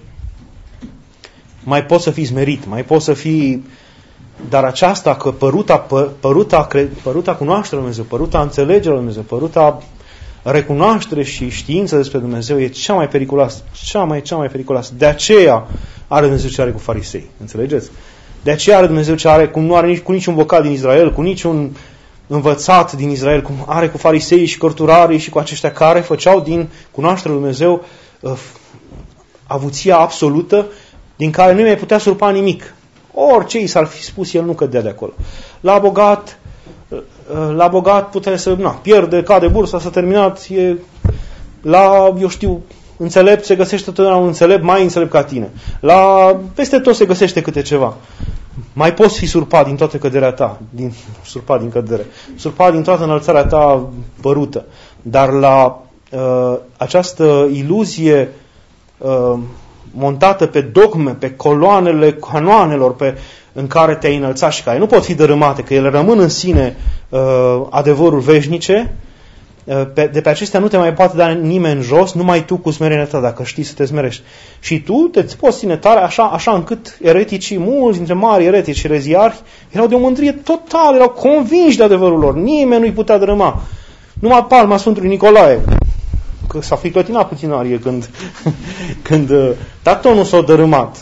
mai poți să fii smerit, mai poți să fii, dar aceasta, că păruta, pă, păruta, păruta cunoaștere lui Dumnezeu, păruta înțelegere lui Dumnezeu, păruta recunoaștere și știință despre Dumnezeu e cea mai periculoasă, cea mai, cea mai periculoasă. De aceea are Dumnezeu ce are cu farisei, înțelegeți? De aceea are Dumnezeu ce are, cum nu are nici, cu niciun vocat din Israel, cu niciun învățat din Israel, cum are cu farisei și cărturarii și cu aceștia care făceau din cunoașterea lui Dumnezeu uh, avuția absolută din care nu mai putea surpa nimic. Orice i s-ar fi spus, el nu cădea de acolo. La bogat, la bogat putea să na, pierde, cade bursa, s-a terminat, e, la, eu știu, înțelept se găsește totdeauna un înțelept mai înțelept ca tine. La, peste tot se găsește câte ceva. Mai poți fi surpat din toată căderea ta, din, surpat din cădere, surpat din toată înălțarea ta părută. Dar la uh, această iluzie uh, montată pe dogme, pe coloanele canoanelor pe, în care te-ai înălțat și care nu pot fi dărâmate, că ele rămân în sine uh, adevărul veșnice, uh, pe, de pe acestea nu te mai poate da nimeni jos, numai tu cu smerenia ta, dacă știi să te smerești. Și tu te poți ține tare, așa, așa încât ereticii, mulți dintre mari eretici și reziarhi, erau de o mândrie totală, erau convinși de adevărul lor, nimeni nu-i putea dărâma. Numai palma Sfântului Nicolae, că s-a friclătinat puțin arie când, când dar tot nu s-a dărâmat.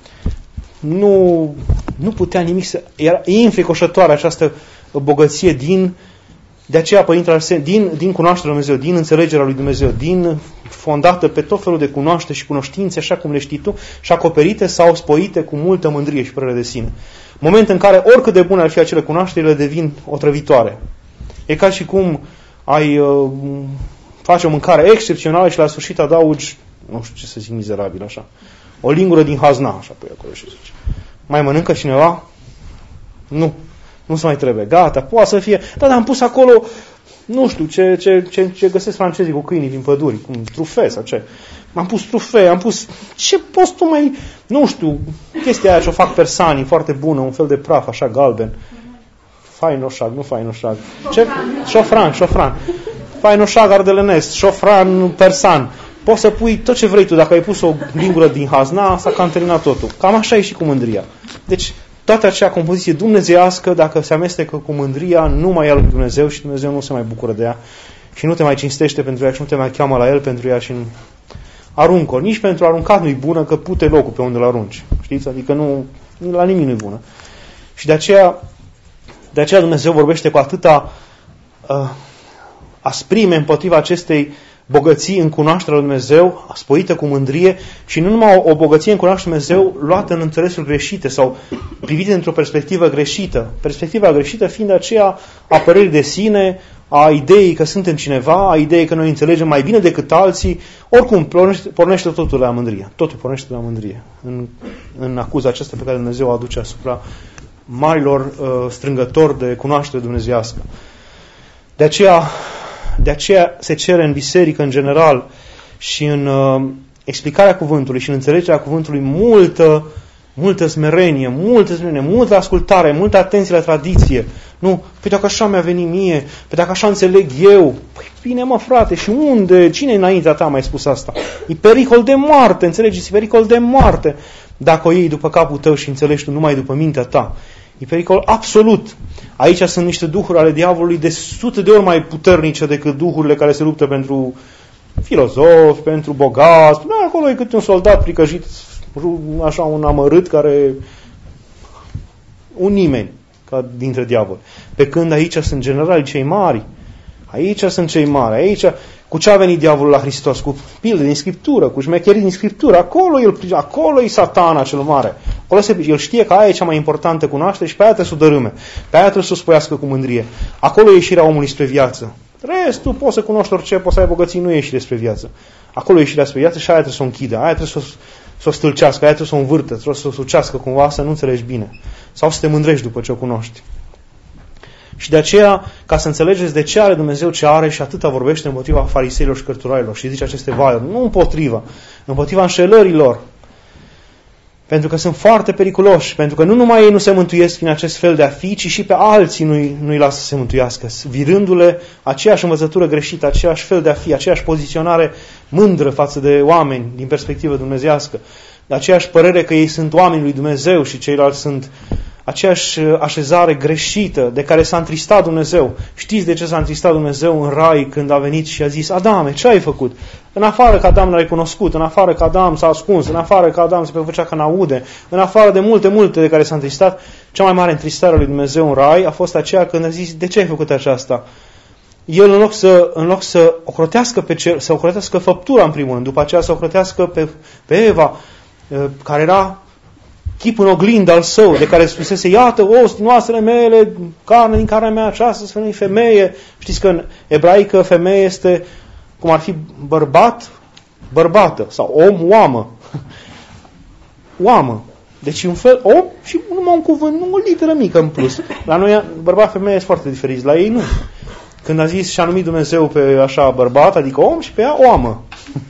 Nu, nu putea nimic să... Era înfricoșătoare această bogăție din... De aceea Părintele Arsenie, din, din cunoașterea lui Dumnezeu, din înțelegerea lui Dumnezeu, din fondată pe tot felul de cunoaște și cunoștințe, așa cum le știi tu, și acoperite sau spoite cu multă mândrie și părere de sine. Moment în care oricât de bune ar fi acele cunoașteri, ele devin otrăvitoare. E ca și cum ai... Uh, faci o mâncare excepțională și la sfârșit adaugi, nu știu ce să zic, mizerabil așa, o lingură din hazna, așa pe acolo și zice. Mai mănâncă cineva? Nu. Nu se mai trebuie. Gata, poate să fie. Da, dar am pus acolo, nu știu, ce, ce, ce, ce găsesc francezii cu câinii din păduri, cum trufe sau ce. Am pus trufe, am pus... Ce poți tu mai... Nu știu, chestia aia ce o fac persanii, foarte bună, un fel de praf, așa, galben. Fainoșag, nu fainoșag. Ce? Șofran, șofran. Fainoșag ardelenesc, șofran persan. Poți să pui tot ce vrei tu. Dacă ai pus o lingură din hazna, s-a cam terminat totul. Cam așa e și cu mândria. Deci, toată acea compoziție dumnezeiască, dacă se amestecă cu mândria, nu mai e al lui Dumnezeu și Dumnezeu nu se mai bucură de ea și nu te mai cinstește pentru ea și nu te mai cheamă la El pentru ea și nu... aruncă-o. Nici pentru aruncat nu-i bună, că pute locul pe unde l-arunci. Știți? Adică nu, la nimic nu-i bună. Și de aceea, de aceea Dumnezeu vorbește cu atâta uh, asprime împotriva acestei bogății în cunoașterea lui Dumnezeu, spoită cu mândrie, și nu numai o, o bogăție în cunoașterea lui Dumnezeu luată în înțelesul greșite sau privită într-o perspectivă greșită. Perspectiva greșită fiind aceea a părerii de sine, a ideii că suntem cineva, a ideii că noi înțelegem mai bine decât alții. Oricum, pornește, pornește totul la mândrie. Totul pornește la mândrie. În, în acuza aceasta pe care Dumnezeu o aduce asupra marilor uh, strângători de cunoaștere dumnezeiască. De aceea, de aceea se cere în biserică în general și în uh, explicarea cuvântului și în înțelegerea cuvântului multă, multă smerenie, multă smerenie, multă ascultare, multă atenție la tradiție. Nu, păi dacă așa mi-a venit mie, păi dacă așa înțeleg eu, păi bine mă frate, și unde, cine înaintea ta mai spus asta? E pericol de moarte, înțelegeți? E pericol de moarte dacă o iei după capul tău și înțelegi tu numai după mintea ta. E pericol absolut. Aici sunt niște duhuri ale diavolului de sute de ori mai puternice decât duhurile care se luptă pentru filozofi, pentru bogați. Da, acolo e câte un soldat pricăjit, așa un amărât care... un nimeni ca dintre diavoli. Pe când aici sunt generali cei mari. Aici sunt cei mari. Aici, cu ce a venit diavolul la Hristos? Cu pilde din Scriptură, cu șmecherii din Scriptură. Acolo, el, acolo e Satana cel mare. Acolo se, el știe că aia e cea mai importantă cunoaștere și pe aia trebuie să o dărâme. Pe aia trebuie să o spoiască cu mândrie. Acolo e ieșirea omului spre viață. Restul, poți să cunoști orice, poți să ai bogății, nu e ieșire spre viață. Acolo e ieșirea spre viață și aia trebuie să o închidă. Aia trebuie să, să o stâlcească, aia trebuie să o învârtă, trebuie să o sucească cumva, să nu înțelegi bine. Sau să te mândrești după ce o cunoști. Și de aceea, ca să înțelegeți de ce are Dumnezeu ce are și atâta vorbește împotriva fariseilor și cărturarilor și zice aceste vaiuri, nu împotriva, împotriva înșelărilor. Pentru că sunt foarte periculoși, pentru că nu numai ei nu se mântuiesc prin acest fel de a fi, ci și pe alții nu-i, nu-i lasă să se mântuiască, virându-le aceeași învățătură greșită, aceeași fel de a fi, aceeași poziționare mândră față de oameni din perspectivă dumnezeiască, aceeași părere că ei sunt oamenii lui Dumnezeu și ceilalți sunt aceeași așezare greșită de care s-a întristat Dumnezeu. Știți de ce s-a întristat Dumnezeu în rai când a venit și a zis: Adame, ce ai făcut? În afară că Adam l-a recunoscut, în afară că Adam s-a ascuns, în afară că Adam se prefăcea că n-aude, în afară de multe, multe de care s-a întristat, cea mai mare întristare a lui Dumnezeu în rai a fost aceea când a zis: de ce ai făcut aceasta? El în loc să, în loc să ocrotească pe cer, să ocrotească făptura în primul rând, după aceea să ocrotească pe, pe Eva, care era chip în oglindă al său, de care spusese: iată, oasele mele, carne din carnea mea, aceasta să fie femeie. Știți că în ebraică femeie este cum ar fi bărbat, bărbată, sau om, oamă. Oamă. Deci un fel om și numai un cuvânt, nu o literă mică în plus. La noi bărbat-femeie este foarte diferit, la ei nu. Când a zis și a numit Dumnezeu pe așa bărbat, adică om, și pe ea oamă.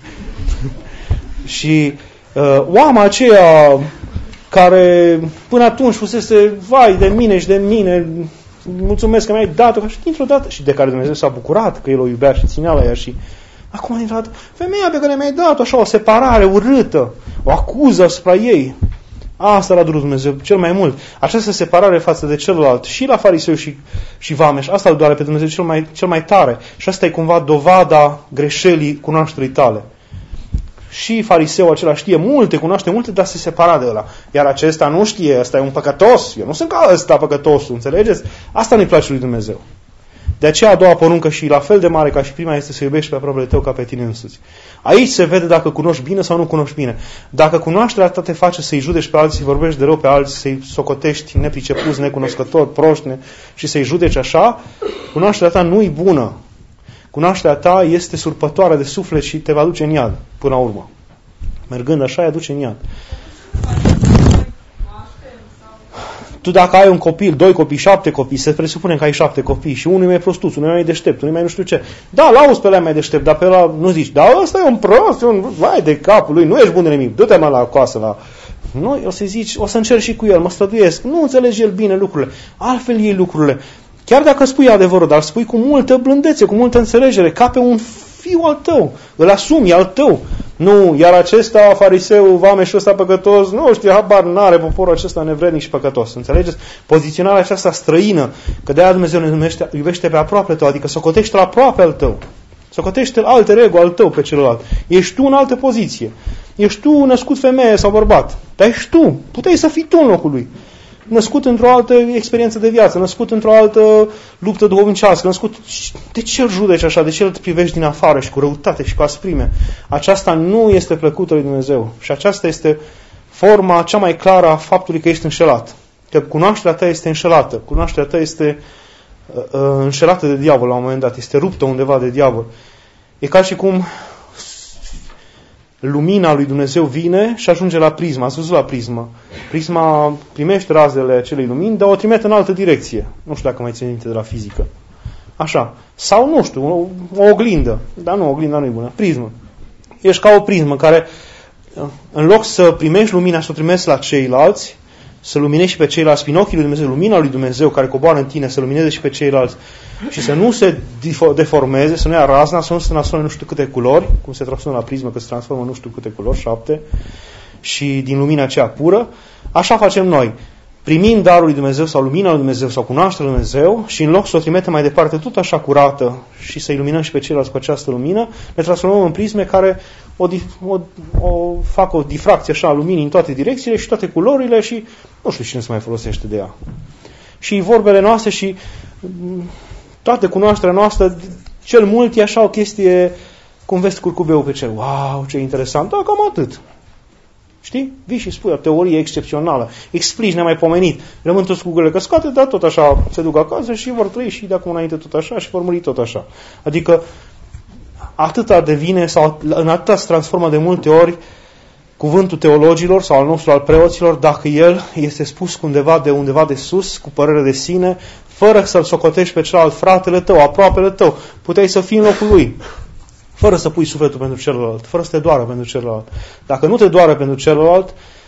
Și uh, oama aceea care până atunci fusese: vai de mine și de mine, mulțumesc că mi-ai dat-o, și dintr-o dată, și de care Dumnezeu s-a bucurat că El o iubea și ținea la ea, și acum dintr-o dată, femeia pe care mi-ai dat-o, așa, o separare urâtă, o acuză asupra ei. Asta l-a durut Dumnezeu cel mai mult. Această separare față de celălalt, și la fariseu și, și vameș, asta îl doare pe Dumnezeu cel mai, cel mai tare. Și asta e cumva dovada greșelii cunoașterii tale. Și fariseul acela știe multe, cunoaște multe, dar se separa de ăla. Iar acesta nu știe, ăsta e un păcătos. Eu nu sunt ca ăsta păcătosul, înțelegeți? Asta nu-i place lui Dumnezeu. De aceea a doua poruncă, și la fel de mare ca și prima, este să iubești pe aproapele tău ca pe tine însuți. Aici se vede dacă cunoști bine sau nu cunoști bine. Dacă cunoașterea ta te face să-i judești pe alții, să vorbești de rău pe alții, să-i socotești nepricepuți, necunoscători, proști și să-i judeci așa, cunoașterea ta nu-i bună. Cunoașterea ta este surpătoare de suflet și te va duce în iad, până la urmă. Mergând așa, îi aduce în iad. Tu dacă ai un copil, doi copii, șapte copii, se presupune că ai șapte copii și unul e mai prostuț, unul e mai deștept, unul e mai nu știu ce. Da, l-auzi pe ăla mai deștept, dar pe ăla nu zici: da, ăsta e un prost, e un vai de capul lui, nu ești bun de nimic, du-te mă la coasă, la... Nu, o să zici, o să încerc și cu el, mă străduiesc, nu înțelegi el bine lucrurile, altfel iei lucrurile. Chiar dacă spui adevărul, dar spui cu multă blândețe, cu multă înțelegere, ca pe un fiu al tău, îl asumi, al tău. Nu, iar acesta, fariseul, vameșul ăsta păcătos, nu știu, habar n-are poporul acesta nevrednic și păcătos. Înțelegeți? Poziționarea aceasta străină, că de-aia Dumnezeu ne numește, iubește pe aproape tău, adică socotește la aproape al tău. Socotește alte reguli al tău pe celălalt. Ești tu în altă poziție. Ești tu născut femeie sau bărbat. Dar ești tu. Puteai să fii tu în locul lui. Născut într-o altă experiență de viață, născut într-o altă luptă duhovnicească, născut... De ce îl judeci așa? De ce îl privești din afară și cu răutate și cu asprime? Aceasta nu este plăcută lui Dumnezeu. Și aceasta este forma cea mai clară a faptului că ești înșelat. Că cunoașterea ta este înșelată. Cunoașterea ta este uh, uh, înșelată de diavol la un moment dat. Este ruptă undeva de diavol. E ca și cum lumina lui Dumnezeu vine și ajunge la prismă. Ați văzut la prismă. Prisma primește razele acelei lumini, dar o trimite în altă direcție. Nu știu dacă mai ține minte de la fizică. Așa. Sau, nu știu, o, o oglindă. Dar nu, oglinda nu e bună. Prismă. Ești ca o prismă care, în loc să primești lumina și să o trimești la ceilalți, să luminești și pe ceilalți prin ochii lui Dumnezeu, lumina lui Dumnezeu care coboară în tine, să lumineze și pe ceilalți și să nu se deformeze, să nu ia razna, să nu se transforme nu știu câte culori, cum se transformă la prismă, că se transformă nu știu câte culori, șapte, și din lumina aceea pură. Așa facem noi. Primind darul lui Dumnezeu sau lumina lui Dumnezeu sau cunoașterea lui Dumnezeu și în loc să o trimitem mai departe tot așa curată și să iluminăm și pe ceilalți cu această lumină, ne transformăm în prisme care o, o, o fac o difracție așa a luminii în toate direcțiile și toate culorile și nu știu cine se mai folosește de ea. Și vorbele noastre și toată cunoașterea noastră, cel mult e așa o chestie, cum vezi curcubeul pe cer. Wow, ce interesant! Da, cam atât. Știi? Vii și spui o teorie excepțională. Explici nemaipomenit. Rămân toți cu gârle căscate, dar tot așa se duc acasă și vor trăi și de acum înainte tot așa și vor muri tot așa. Adică atâta devine sau în atâta se transformă de multe ori cuvântul teologilor sau al nostru al preoților dacă el este spus undeva de undeva de sus, cu părere de sine, fără să-l socotești pe celălalt, fratele tău, aproapele tău. Puteai să fii în locul lui. Fără să pui sufletul pentru celălalt, fără să te doară pentru celălalt. Dacă nu te doară pentru celălalt,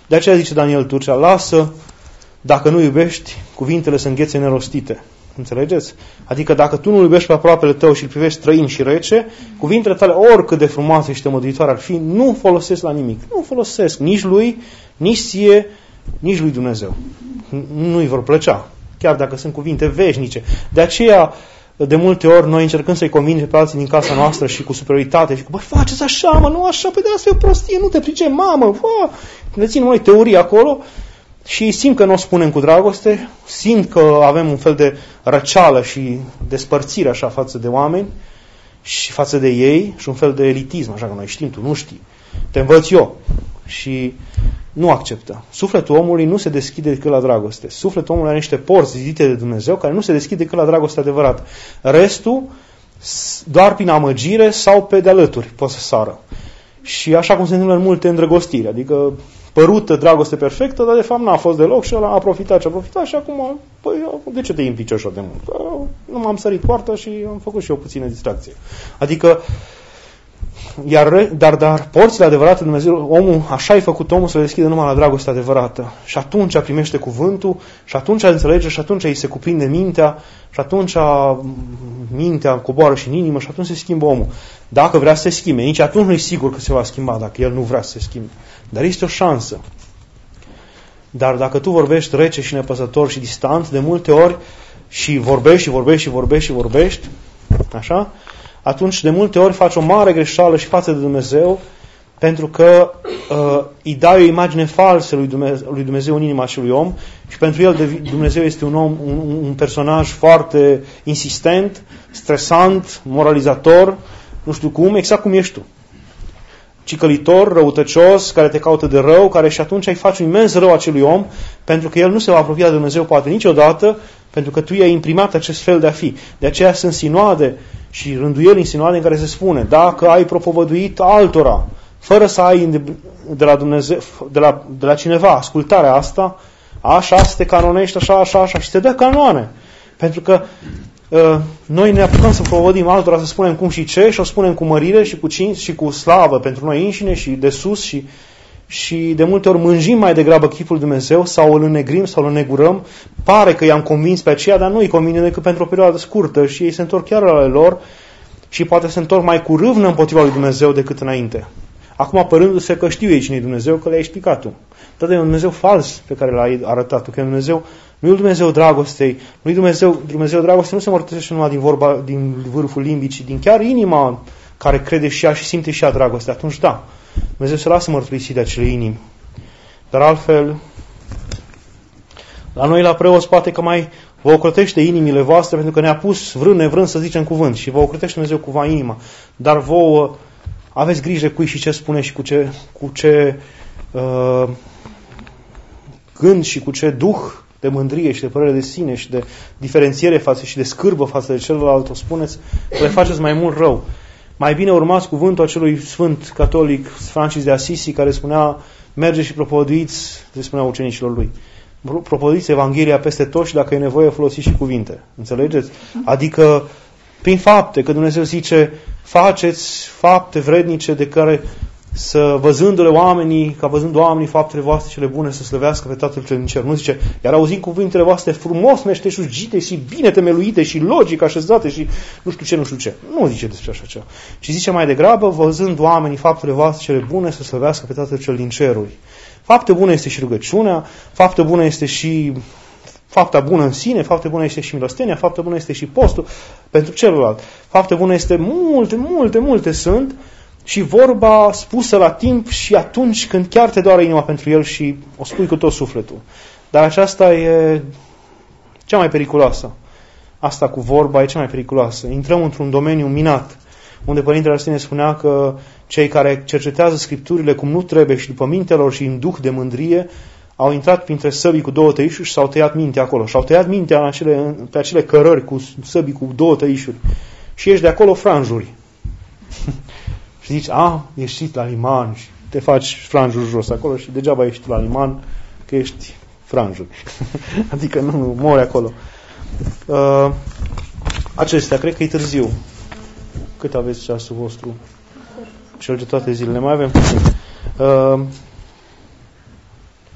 De aceea zice Daniel Turcea, lasă, dacă nu iubești, cuvintele să înghețe nerostite. Înțelegeți? Adică dacă tu nu iubești pe aproapele tău și îl privești străin și rece, cuvintele tale, oricât de frumoase și de măduitoare ar fi, nu folosesc la nimic. Nu folosesc nici lui, nici ție, nici lui Dumnezeu. Nu-i vor plăcea. Chiar dacă sunt cuvinte veșnice. De aceea, de multe ori, noi încercăm să-i convingem pe alții din casa noastră și cu superioritate și cu, băi, faceți așa, mă, nu așa, pe de asta e o prostie, nu te pricep, mamă, bă. Ne ținem noi teorii acolo și simt că nu o spunem cu dragoste, simt că avem un fel de răceală și despărțire așa față de oameni și față de ei și un fel de elitism, așa că noi știm, tu nu știi, te învăț eu. Și nu acceptă. Sufletul omului nu se deschide decât la dragoste. Sufletul omului are niște porți zidite de Dumnezeu care nu se deschid decât la dragoste adevărată. Restul, doar prin amăgire sau pe de alături, pot să sară. Și așa cum se întâmplă în multe îndrăgostiri, adică părută dragoste perfectă, dar de fapt n-a fost deloc și ăla a profitat și a profitat și acum, păi, de ce te implici așa de mult? Nu m-am sărit poarta și am făcut și eu puțină distracție. Adică Iar, dar, dar porțile adevărate Dumnezeu, omul, așa ai făcut omul să le deschide numai la dragoste adevărată. Și atunci primește cuvântul, și atunci înțelege, și atunci îi se cuprinde mintea, și atunci mintea coboară și în inimă, și atunci se schimbă omul. Dacă vrea să se schimbe, nici atunci nu e sigur că se va schimba, dacă el nu vrea să se schimbe. Dar este o șansă. Dar dacă tu vorbești rece și nepăsător și distant, de multe ori, și vorbești și vorbești și vorbești și vorbești, așa, atunci de multe ori faci o mare greșeală și față de Dumnezeu, pentru că uh, îi dai o imagine falsă lui Dumnezeu, lui Dumnezeu în inima acelui om și pentru el Dumnezeu este un om, un, un personaj foarte insistent, stresant, moralizator, nu știu cum, exact cum ești tu. Cicălitor, răutăcios, care te caută de rău, care și atunci îi faci un imens rău acelui om, pentru că el nu se va apropia de Dumnezeu poate niciodată, pentru că tu i-ai imprimat acest fel de a fi. De aceea sunt sinoade și rânduieli în sinoade în care se spune, dacă ai propovăduit altora, fără să ai de la, Dumnezeu, de la, de la cineva ascultarea asta, așa să te canonești, așa, așa, așa, și te dă canoane. Pentru că uh, noi ne apucăm să propovădim altora, să spunem cum și ce, și o spunem cu mărire și cu cinți și cu slavă pentru noi înșine și de sus și și de multe ori mânjim mai degrabă chipul lui Dumnezeu sau îl înnegrim sau îl înnegurăm. Pare că i-am convins pe aceea, dar nu îi convine decât pentru o perioadă scurtă și ei se întorc chiar la ale lor și poate se întorc mai cu râvnă împotriva lui Dumnezeu decât înainte. Acum apărându-se că știu ei cine e Dumnezeu, că le-ai explicat tu. Dar e un Dumnezeu fals pe care l-ai arătat tu, că e un Dumnezeu, nu e Dumnezeu dragostei, nu e Dumnezeu, Dumnezeu dragostei nu se mărturisește numai din vorba, din vârful limbii, ci din chiar inima care crede și ea și simte și ea dragoste. Atunci da, Dumnezeu se lasă mărturisit de acele inimi. Dar altfel, la noi la preoți poate că mai vă ocrotește inimile voastre, pentru că ne-a pus vrând nevrând să zicem cuvânt și vă ocrotește Dumnezeu cumva inima. Dar vouă aveți grijă cui și ce spune și cu ce, cu ce uh, gând și cu ce duh de mândrie și de părere de sine și de diferențiere față și de scârbă față de celălalt o spuneți, că le faceți mai mult rău. Mai bine urmați cuvântul acelui sfânt catolic Francis de Assisi, care spunea, merge și propovăduiți, le spunea ucenicilor lui, propovăduiți Evanghelia peste tot și dacă e nevoie folosiți și cuvinte. Înțelegeți? Adică prin fapte, că Dumnezeu zice, faceți fapte vrednice de care să văzându-le oamenii, ca văzând oamenii faptele voastre cele bune, să slăvească pe Tatăl cel din cer. Nu zice, iar auzind cuvintele voastre frumos meșteșugite și bine temeluite și logic așezate și nu știu ce, nu știu ce. Nu zice despre așa ceva. Ci zice mai degrabă, văzând oamenii faptele voastre cele bune, să slăvească pe Tatăl cel din ceruri. Fapte bune este și rugăciunea, fapte bune este și fapta bună în sine, fapte bună este și milostenia, fapte bună este și postul pentru celălalt. Fapte bună este multe, multe, multe sunt. Și vorba spusă la timp și atunci când chiar te doare inima pentru el și o spui cu tot sufletul. Dar aceasta e cea mai periculoasă. Asta cu vorba e cea mai periculoasă. Intrăm într-un domeniu minat, unde Părintele Arsenie spunea că cei care cercetează Scripturile cum nu trebuie și după mintelor și în duh de mândrie, au intrat printre săbii cu două tăișuri și s-au tăiat mintea acolo. Și-au tăiat mintea în acele, pe acele cărări cu săbii cu două tăișuri. Și ești de acolo franjuri. Și zici, a, ești la liman și te faci franjuri jos acolo și degeaba ești la liman, că ești franjuri. Adică nu, mori acolo. Uh, acestea, cred că e târziu. Cât aveți ceasul vostru? Cel de toate zilele. Mai avem puțin. Uh,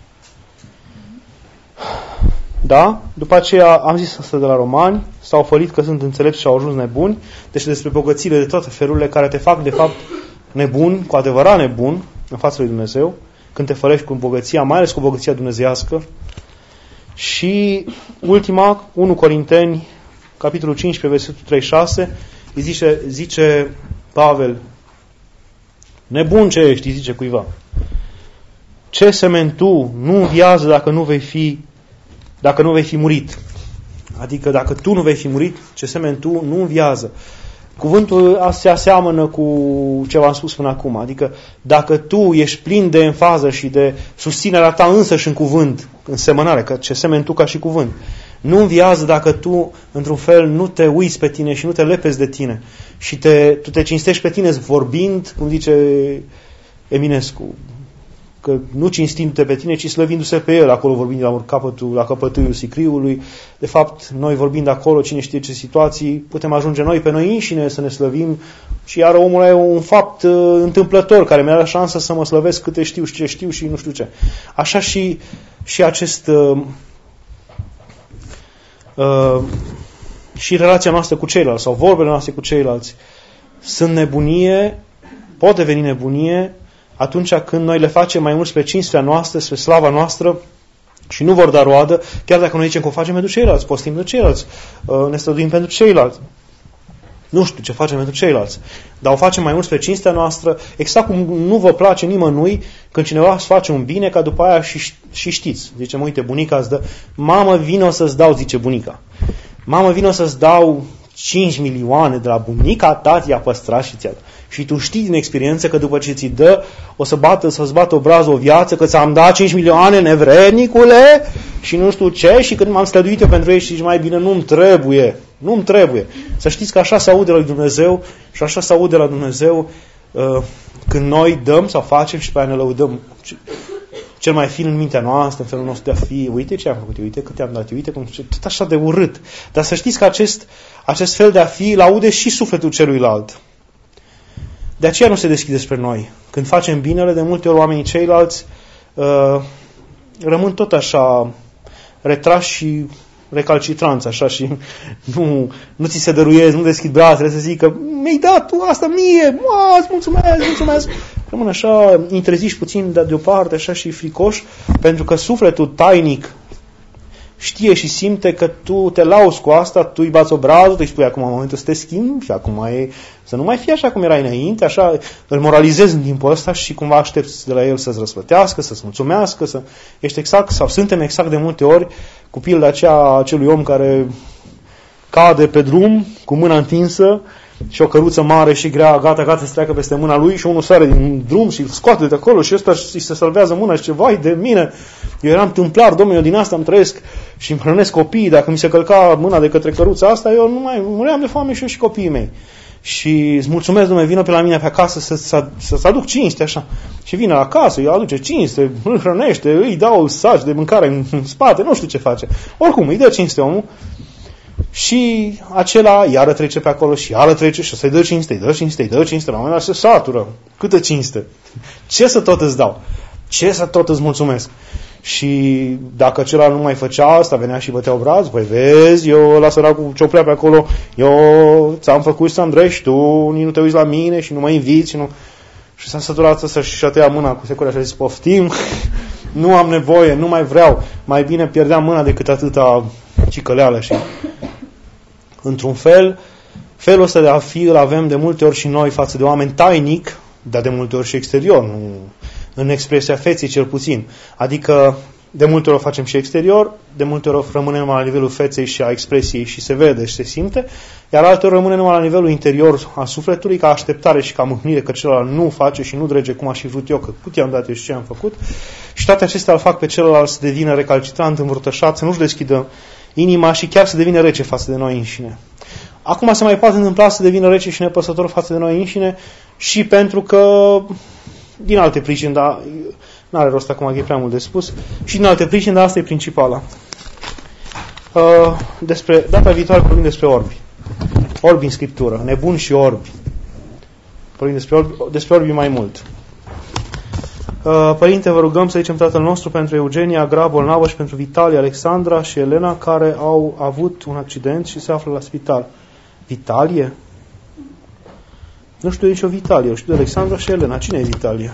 Da? După aceea am zis asta de la Romani, s-au fălit că sunt înțelepți și au ajuns nebuni, deci despre bogățiile de toate felurile care te fac de fapt nebun, cu adevărat nebun, în fața lui Dumnezeu, când te fălești cu bogăția, mai ales cu bogăția dumnezeiască. Și ultima, unu Corinteni, capitolul cincisprezece, versetul treizeci și șase, îi zice, zice Pavel, nebun ce ești, îi zice cuiva. Ce semeni tu nu înviază dacă nu vei fi, dacă nu vei fi murit. Adică dacă tu nu vei fi murit, ce semeni tu nu înviază. Cuvântul se aseamănă cu ce v-am spus până acum. Adică dacă tu ești plin de enfază și de susținerea ta însăși în cuvânt, în semănare, că ce semeni tu ca și cuvânt, nu înviază dacă tu, într-un fel, nu te uiți pe tine și nu te lepezi de tine și te, tu te cinstești pe tine vorbind, cum zice Eminescu, că nu cinstim-te pe tine, ci slăvindu-se pe el, acolo vorbind la capătul, la căpătâiul sicriului. De fapt, noi vorbind acolo, cine știe ce situații, putem ajunge noi pe noi înșine să ne slăvim și iar omul e un fapt uh, întâmplător, care mi-a dat șansa să mă slăvesc câte știu și ce știu și nu știu ce. Așa și, și acest uh, uh, și relația noastră cu ceilalți sau vorbele noastre cu ceilalți sunt nebunie, pot deveni nebunie atunci când noi le facem mai mult spre cinstea noastră, spre slava noastră și nu vor da roadă, chiar dacă noi zicem că o facem pentru ceilalți, postim pentru ceilalți, ne străduim pentru ceilalți. Nu știu ce facem pentru ceilalți, dar o facem mai mult spre cinstea noastră, exact cum nu vă place nimănui când cineva îți face un bine, ca după aia și, și știți. Zice, uite, bunica îți dă, mamă, vino să-ți dau, zice bunica. Mamă, vino să-ți dau cinci milioane de la bunica ta, ți-a păstrat și ți-a dat. Și tu știi din experiență că după ce ți dă, o să bată, să-ți bată obrazul o viață, că ți-am dat cinci milioane, nevrednicule, și nu știu ce, și când m-am străduit eu pentru ei și zici, mai bine, nu-mi trebuie, nu-mi trebuie. Să știți că așa se aude la Dumnezeu și așa se aude la Dumnezeu uh, când noi dăm sau facem și pe aia ne lăudăm cel mai fin în mintea noastră, în felul nostru de a fi, uite ce am făcut, uite cât te-am dat, uite cum, tot așa de urât. Dar să știți că acest, acest fel de a fi laude și sufletul celuilalt. De aceea nu se deschide spre noi. Când facem binele, de multe ori oamenii ceilalți uh, rămân tot așa retrași și recalcitranți, așa, și nu, nu ți se dăruiesc, nu deschid brațele să zică, mi-ai dat tu asta mie, mă, îți mulțumesc, mulțumesc. Rămân așa, întreziși puțin de deoparte, așa și fricoși, pentru că sufletul tainic știe și simte că tu te lauzi cu asta, tu îi bați obrazul, tu îi spui acum în momentul să te schimbi și acum e, să nu mai fie așa cum era înainte, așa îl moralizezi în timpul ăsta și cumva aștepți de la el să-ți răsplătească, să-ți mulțumească, să ești exact, sau suntem exact de multe ori cu pilda aceea acelui om care cade pe drum cu mâna întinsă și o căruță mare și grea, gata, gata, să treacă peste mâna lui și unul sare din drum și îl scoate de acolo și ăsta îi se salvează mâna și ce, vai de mine, eu eram tâmplar, Domnule, eu din asta îmi trăiesc și îmi hrănesc copiii, dacă mi se călca mâna de către căruța asta, eu nu mai muream de foame și eu și copiii mei. Și îți mulțumesc, Domnule, vină pe la mine pe acasă să, să, să-ți aduc cinste, așa. Și vine la casă, îi aduce cinste, îl hrănește, îi dau saci de mâncare în, în spate, nu știu ce face. Oricum, îi dă cinste omul. Și acela iară trece pe acolo și iară trece și să-i dă cinste, îi dă cinste, îi dă cinste, la un moment dat se satură. Câtă cinste? Ce să tot îți dau? Ce să tot îți mulțumesc? Și dacă acela nu mai făcea asta, venea și bătea obraz, păi vezi, eu la săracul cioplea pe acolo, eu ți-am făcut să-mi drești, tu nici nu te uiți la mine și nu mă inviți și nu... Și s-a săturat să-și și-a tăiat mâna cu securea și a zis, poftim, nu am nevoie, nu mai vreau, mai bine pierdeam mâna decât atâta cicăleală. Și într-un fel, felul ăsta de a fi îl avem de multe ori și noi față de oameni tainic, dar de multe ori și exterior, nu, în expresia feței cel puțin. Adică de multe ori o facem și exterior, de multe ori rămânem la nivelul feței și a expresiei și se vede și se simte, iar alteori rămâne numai la nivelul interior a sufletului, ca așteptare și ca mâhnire că celălalt nu face și nu drege cum aș fi vrut eu, că cât i-am dat eu și ce am făcut. Și toate acestea îl fac pe celălalt să devină recalcitrant, învârtășat, să nu-și deschidă inima și chiar să devină rece față de noi înșine. Acum se mai poate întâmpla să devină rece și nepăsător față de noi înșine și pentru că, din alte pricini, dar n-are rost acum că e prea mult de spus, și din alte pricini, dar asta e principala. Uh, despre, data viitoare vorbim despre orbi. Orbi în Scriptură, nebuni și orbi. Vorbim despre orbi, despre orbi mai mult. Părinte, vă rugăm să zicem Tatăl nostru pentru Eugenia, Gra, bolnavă, și pentru Vitalie, Alexandra și Elena, care au avut un accident și se află la spital. Vitalie? Nu știu nicio Vitalie, eu știu de Alexandra și Elena. Cine e Vitalie?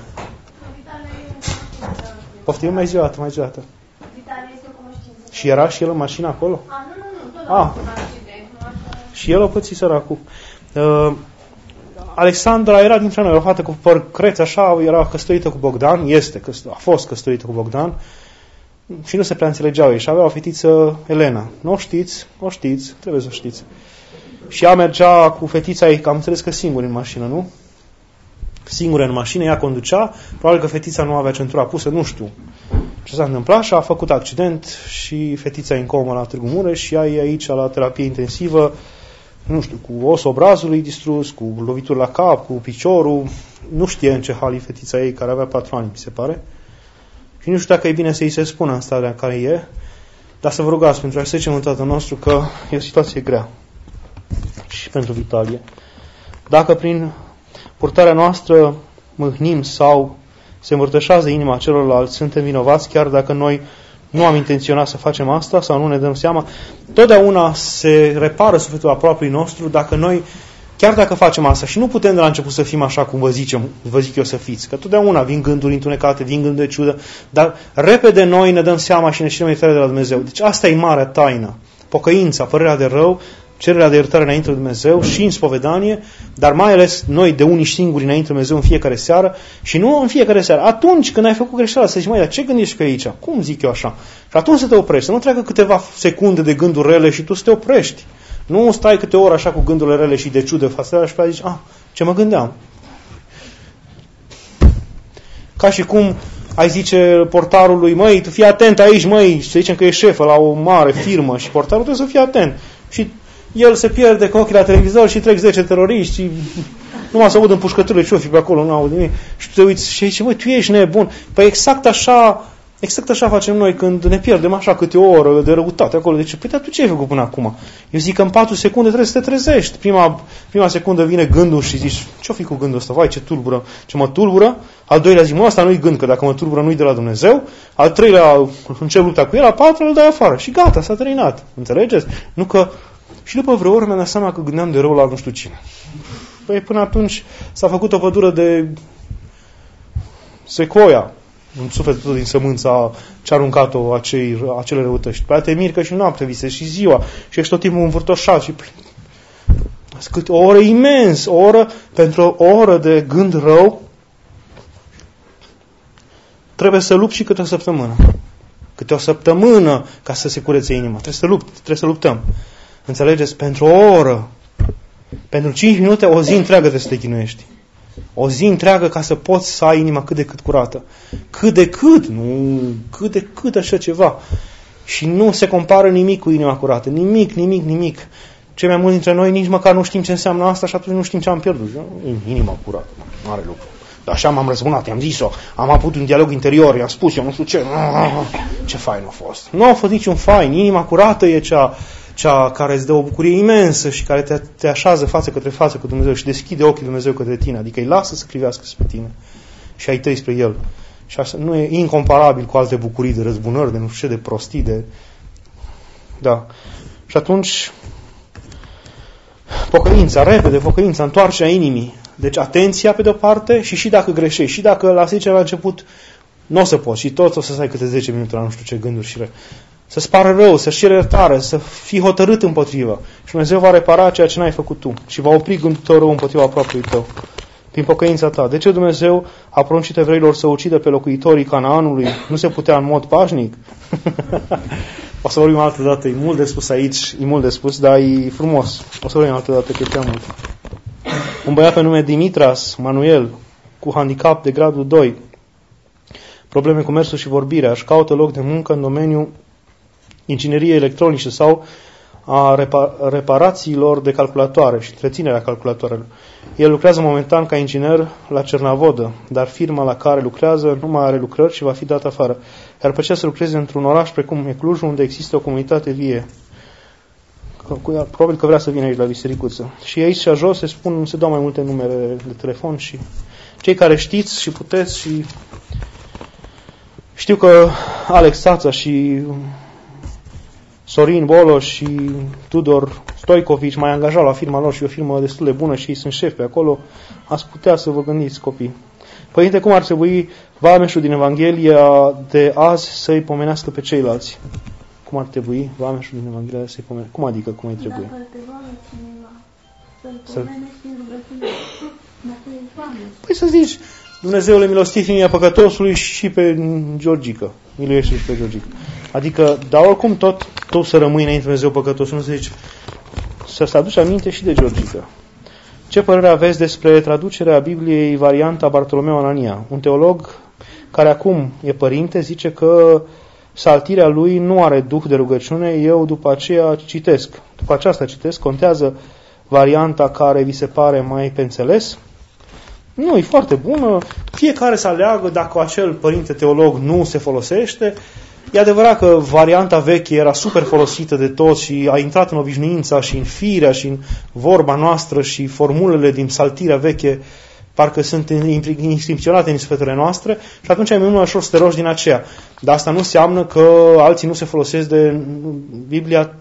Poftim, mai zi o dată, mai zi o dată. Vitalie este o cunoștință. Și era și el în mașină acolo? A, nu, nu, nu, tot ah. Și el o pățit săracul. Uh, Alexandra era dintre noi, o fată cu păr creț, așa, era căsătorită cu Bogdan, este, a fost căsătorită cu Bogdan și nu se prea înțelegeau ei și avea o fetiță, Elena. Nu o știți? O știți, trebuie să o știți. Și ea mergea cu fetița ei, că am înțeles că singuri în mașină, nu? Singură în mașină, ea conducea, probabil că fetița nu avea centura pusă, nu știu ce s-a întâmplat și a făcut accident și fetița e în comă la Târgu Mureș și ea e aici la terapie intensivă, nu știu, cu osul obrazului distrus, cu lovituri la cap, cu piciorul, nu știe în ce hal e fetița ei, care avea patru ani, mi se pare. Și nu știu dacă e bine să-i se spună în starea în care e, dar să vă rugați pentru a să zicem în Tatăl nostru că e o situație grea. Și pentru Vitalie. Dacă prin purtarea noastră mâhnim sau se învârtășează inima celorlalți, suntem vinovați, chiar dacă noi nu am intenționat să facem asta sau nu ne dăm seama, totdeauna se repară sufletul apropiului nostru dacă noi, chiar dacă facem asta, și nu putem de la început să fim așa cum vă, zicem, vă zic eu să fiți, că totdeauna vin gânduri întunecate, vin gânduri de ciudă, dar repede noi ne dăm seama și ne cerem iertare de la Dumnezeu. Deci asta e marea taină. Pocăința, părerea de rău, cererea de iertare înainte de Dumnezeu și în spovedanie, dar mai ales noi de unii singuri înainte de Dumnezeu în fiecare seară și nu în fiecare seară. Atunci când ai făcut greșeala, să zici, măi, dar ce gândești pe aici? Cum zic eu așa? Și atunci să te oprești, să nu treacă câteva secunde de gânduri rele și tu să te oprești. Nu stai câte ori așa cu gândurile rele și de ciudă față de și pe zici, ah, ce mă gândeam? Ca și cum ai zice portarului, măi, tu fii atent aici, măi, să zicem că e șefă la o mare firmă și portarul trebuie să fie atent. Și el se pierde cu ochii la televizor și trec zece teroriști și numai să aud împușcăturile ce-o fi pe acolo, nu aud nimic. Și te uiți și zici, măi, tu ești nebun. Păi exact așa, exact așa facem noi când ne pierdem așa câte o oră de răutate acolo. Deci, păi, dar tu ce ai făcut până acum? Eu zic că în patru secunde trebuie să te trezești. Prima, prima secundă vine gândul și zici, ce-o fi cu gândul ăsta? Vai, ce tulbură, ce mă tulbură. Al doilea zic, mă, asta nu-i gând, că dacă mă tulbură nu-i de la Dumnezeu. Al treilea, încep lupta cu el, al patrulea îl dai afară. Și gata, s-a terminat. Înțelegeți? Nu că și după vreo oră mi-am dat seama că gândeam de rău la nu știu cine. Păi până atunci s-a făcut o pădură de secoia în sufletul din sămânța ce a aruncat-o acei, acele răutăți. Păi te miri că și noapte visezi și ziua și ești tot timpul învârtoșat și cât o oră imens, o oră, pentru o oră de gând rău trebuie să lupți și câte o săptămână. Câte o săptămână ca să se curețe inima. Trebuie să lupt, trebuie să luptăm. Înțelegeți? Pentru o oră, pentru cinci minute, o zi întreagă trebuie să te chinuiești. O zi întreagă ca să poți să ai inima cât de cât curată. Cât de cât, nu, cât de cât așa ceva. Și nu se compară nimic cu inima curată. Nimic, nimic, nimic. Cei mai mulți dintre noi nici măcar nu știm ce înseamnă asta și atunci nu știm ce am pierdut. Inima curată, mare lucru. Dar așa m-am răzbunat, i-am zis-o, am avut un dialog interior, i-am spus eu, nu știu ce. Ce fain a fost. Nu a fost niciun fain. Inima curată e cea... cea care îți dă o bucurie imensă și care te, te așează față către față cu Dumnezeu și deschide ochii Dumnezeu către tine, adică îi lasă să privească spre tine și ai tăi spre El. Și asta nu e incomparabil cu alte bucurii de răzbunări, de nu știu ce, de prostii, de... Da. Și atunci, pocăința, repede, pocăința, întoarcerea inimii. Deci atenția pe de-o parte și și dacă greșești, și dacă la zice la început nu o să poți și tot o să stai câte zece minute la nu știu ce gânduri și re... Să-ți pară rău, să-și cere iertare, să fii hotărât împotrivă. Și Dumnezeu va repara ceea ce n-ai făcut tu și va opri gândul tău rău împotriva apropiului tău. Prin pocăința ta. De ce Dumnezeu a poruncit evreilor să ucidă pe locuitorii Canaanului? Nu se putea în mod pașnic? O să vorbim altă dată. E mult de spus aici, e mult de spus, dar e frumos. O să vorbim altă dată, că e prea mult. Un băiat pe nume Dimitras Manuel, cu handicap de gradul doi, probleme cu mersul și vorbirea, își caută loc de muncă în domeniul ingineriei electronice sau a repar- reparațiilor de calculatoare și întreținerea calculatoarelor. El lucrează momentan ca inginer la Cernavodă, dar firma la care lucrează nu mai are lucrări și va fi dat afară. Iar pe ce să lucreze într-un oraș precum e Cluj, unde există o comunitate vie. Probabil că vrea să vină aici la bisericuță. Și aici și jos se spun, se dau mai multe numere de telefon și cei care știți și puteți și Știu că Alex Țața și Sorin Bolo și Tudor Stoicovici mai angajau la firma lor și o firmă destul de bună și ei sunt șefi pe acolo, ați putea să vă gândiți, copii. Părinte, cum ar trebui vameșul din Evanghelia de azi să-i pomenească pe ceilalți? Cum ar trebui vameșul din Evanghelia să-i pomenească? Cum adică, cum îi trebuie? Dacă te roagă cineva, să-l pomenești în rugăciune, dacă e vameș. Păi să zici, Dumnezeule milostiv, mie păcătosului și pe Georgica. Miluiește și pe Georgica. Adică, dar oricum tot tu să rămâi înainte Dumnezeu păcătos, nu să zici, să-ți aduci aminte și de Georgica. Ce părere aveți despre traducerea Bibliei varianta Bartolomeu Anania? Un teolog care acum e părinte zice că saltirea lui nu are duh de rugăciune, eu după aceea citesc. După aceasta citesc, contează varianta care vi se pare mai pe înțeles? Nu, e foarte bună. Fiecare să aleagă dacă acel părinte teolog nu se folosește. E adevărat că varianta veche era super folosită de toți și a intrat în obișnuința și în firea și în vorba noastră și formulele din saltirea veche parcă sunt inscripționate în sfeturile noastre și atunci ai mai ușor să te rogi din aceea. Dar asta nu înseamnă că alții nu se folosesc de Biblia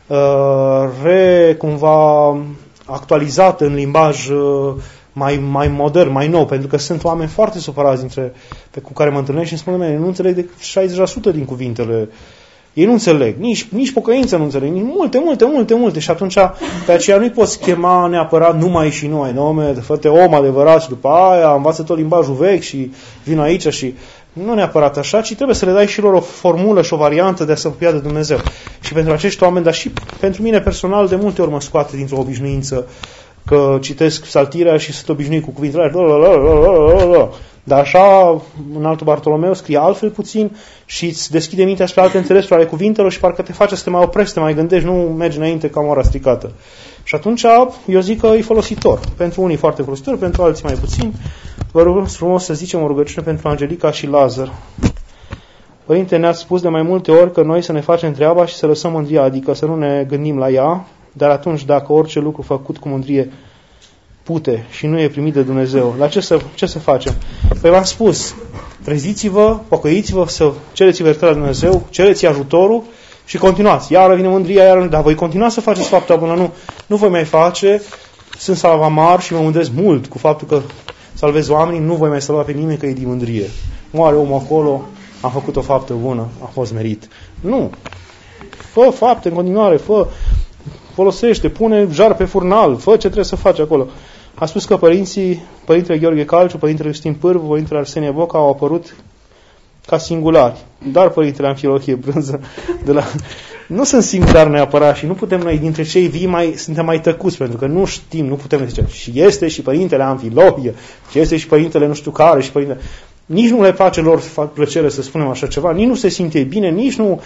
uh, re, cumva actualizată în limbaj uh, mai, mai modern, mai nou, pentru că sunt oameni foarte supărați dintre, pe cu care mă întâlnesc și îmi spun, mele, nu înțeleg decât șaizeci la sută din cuvintele. Ei nu înțeleg, nici, nici pocăință nu înțeleg, nici multe, multe, multe, multe. Și atunci, pe aceea nu-i poți chema neapărat numai și numai, nume, fă-te om adevărat și după aia învață tot limbajul vechi și vin aici și... Nu neapărat așa, ci trebuie să le dai și lor o formulă și o variantă de a se apropia de Dumnezeu. Și pentru acești oameni, dar și pentru mine personal, de multe ori mă scoate dintr-o obișnuință că citesc psaltirea și sunt obișnuit cu cuvintele alea. Dar așa, în altul Bartolomeu scrie altfel puțin și îți deschide mintea spre alte înțelesuri ale cuvintelor și parcă te face să te mai oprești, să te mai gândești, nu mergi înainte ca moara stricată. Și atunci eu zic că e folositor. Pentru unii foarte folositor, pentru alții mai puțin. Vă rog frumos să zicem o rugăciune pentru Angelica și Lazar. Părinte, ne-ați spus de mai multe ori că noi să ne facem treaba și să lăsăm mândria, adică să nu ne gândim la ea, dar atunci dacă orice lucru făcut cu mândrie pute și nu e primit de Dumnezeu, la ce să, ce să facem? Păi v-am spus, treziți-vă, pocăiți-vă, să cereți iertarea de Dumnezeu, cereți ajutorul și continuați. Iară vine mândria, iară, dar voi continua să faceți fapta bună, nu, nu voi mai face, sunt salvamar și mă mândresc mult cu faptul că salvez oamenii, nu voi mai salva pe nimeni că e din mândrie. Moare omul acolo, am făcut o faptă bună, a fost merit. Nu. Fă fapte în continuare, fă, folosește, pune jar pe furnal, fă ce trebuie să faci acolo. A spus că părinții, Părintele Gheorghe Calciu, Părintele Justin Pârvu, Părintele Arsenie Boca au apărut ca singulari. Dar Părintele Amfilohie Brânză, de la... nu sunt singulari neapărat și nu putem noi dintre cei vii mai, suntem mai tăcuți, pentru că nu știm, nu putem zice, și este și Părintele Amfilohie, și este și Părintele nu știu care, și Părintele... Nici nu le face lor fac plăcere să spunem așa ceva, nici nu se simte bine, nici nu...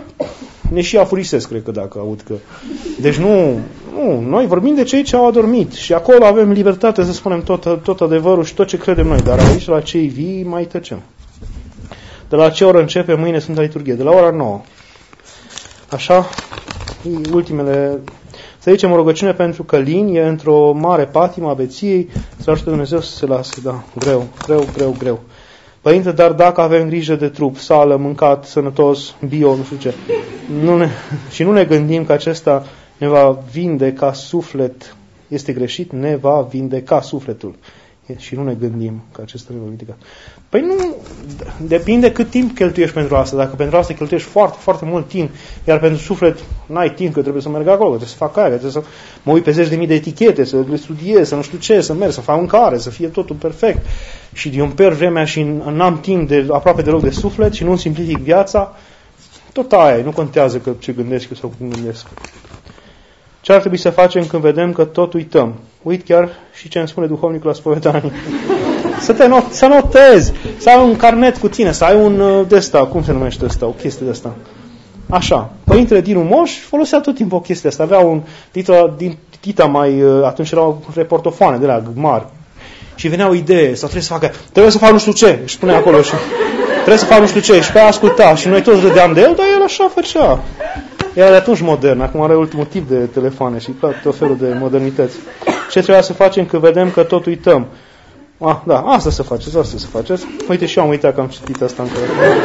Ne și afurisesc, cred că, dacă aud că... Deci nu, nu, noi vorbim de cei ce au adormit și acolo avem libertate să spunem tot, tot adevărul și tot ce credem noi, dar aici la cei vii mai tăcem. De la ce oră începe mâine Sfânta Liturghie? De la ora nouă. Așa, ultimele... Să zicem o rugăciune pentru Călin, e într-o mare patimă a beției, să ajute Dumnezeu să se lasă, da, greu, greu, greu, greu. Părinte, dar dacă avem grijă de trup, sală, mâncat, sănătos, bio, nu știu ce, nu ne, și nu ne gândim că acesta ne va vindeca suflet, este greșit, ne va vindeca sufletul. Și nu ne gândim că acesta ne va vindeca. Păi nu, depinde cât timp cheltuiești pentru asta. Dacă pentru asta cheltuiești foarte, foarte mult timp, iar pentru suflet n-ai timp, că trebuie să merg acolo, trebuie să fac aia, trebuie să mă uit pe zeci de mii de etichete, să le studiez, să nu știu ce, să merg, să fac mâncare, să fie totul perfect. Și eu îmi pierd vremea și n-am timp de, aproape deloc de suflet și nu-mi simplific viața, tot aia e, nu contează că ce gândesc eu sau cum gândesc. Ce ar trebui să facem când vedem că tot uităm? Uit chiar și ce îmi spune duhovnicul la spovedanie. Să te not- să notezi, să ai un carnet cu tine, să ai un de ăsta, cum se numește ăsta, o chestie de asta. Așa. Părintele Dinu Moș folosea tot timpul o chestie asta. Avea un dita, din tita mai, atunci erau reportofoane de la mari. Și venea o idee, sau trebuie să facă, trebuie să fac nu știu ce, își spunea acolo și trebuie să fac nu știu ce, și pe aia asculta. Și noi toți râdeam de el, dar el așa făcea. Era de atunci modern, acum are ultimul tip de telefoane și tot felul de modernități. Ce trebuia să facem când vedem că tot uităm? Ah, da, asta să faceți, asta să faceți. Uite, și eu am uitat că am citit asta încă.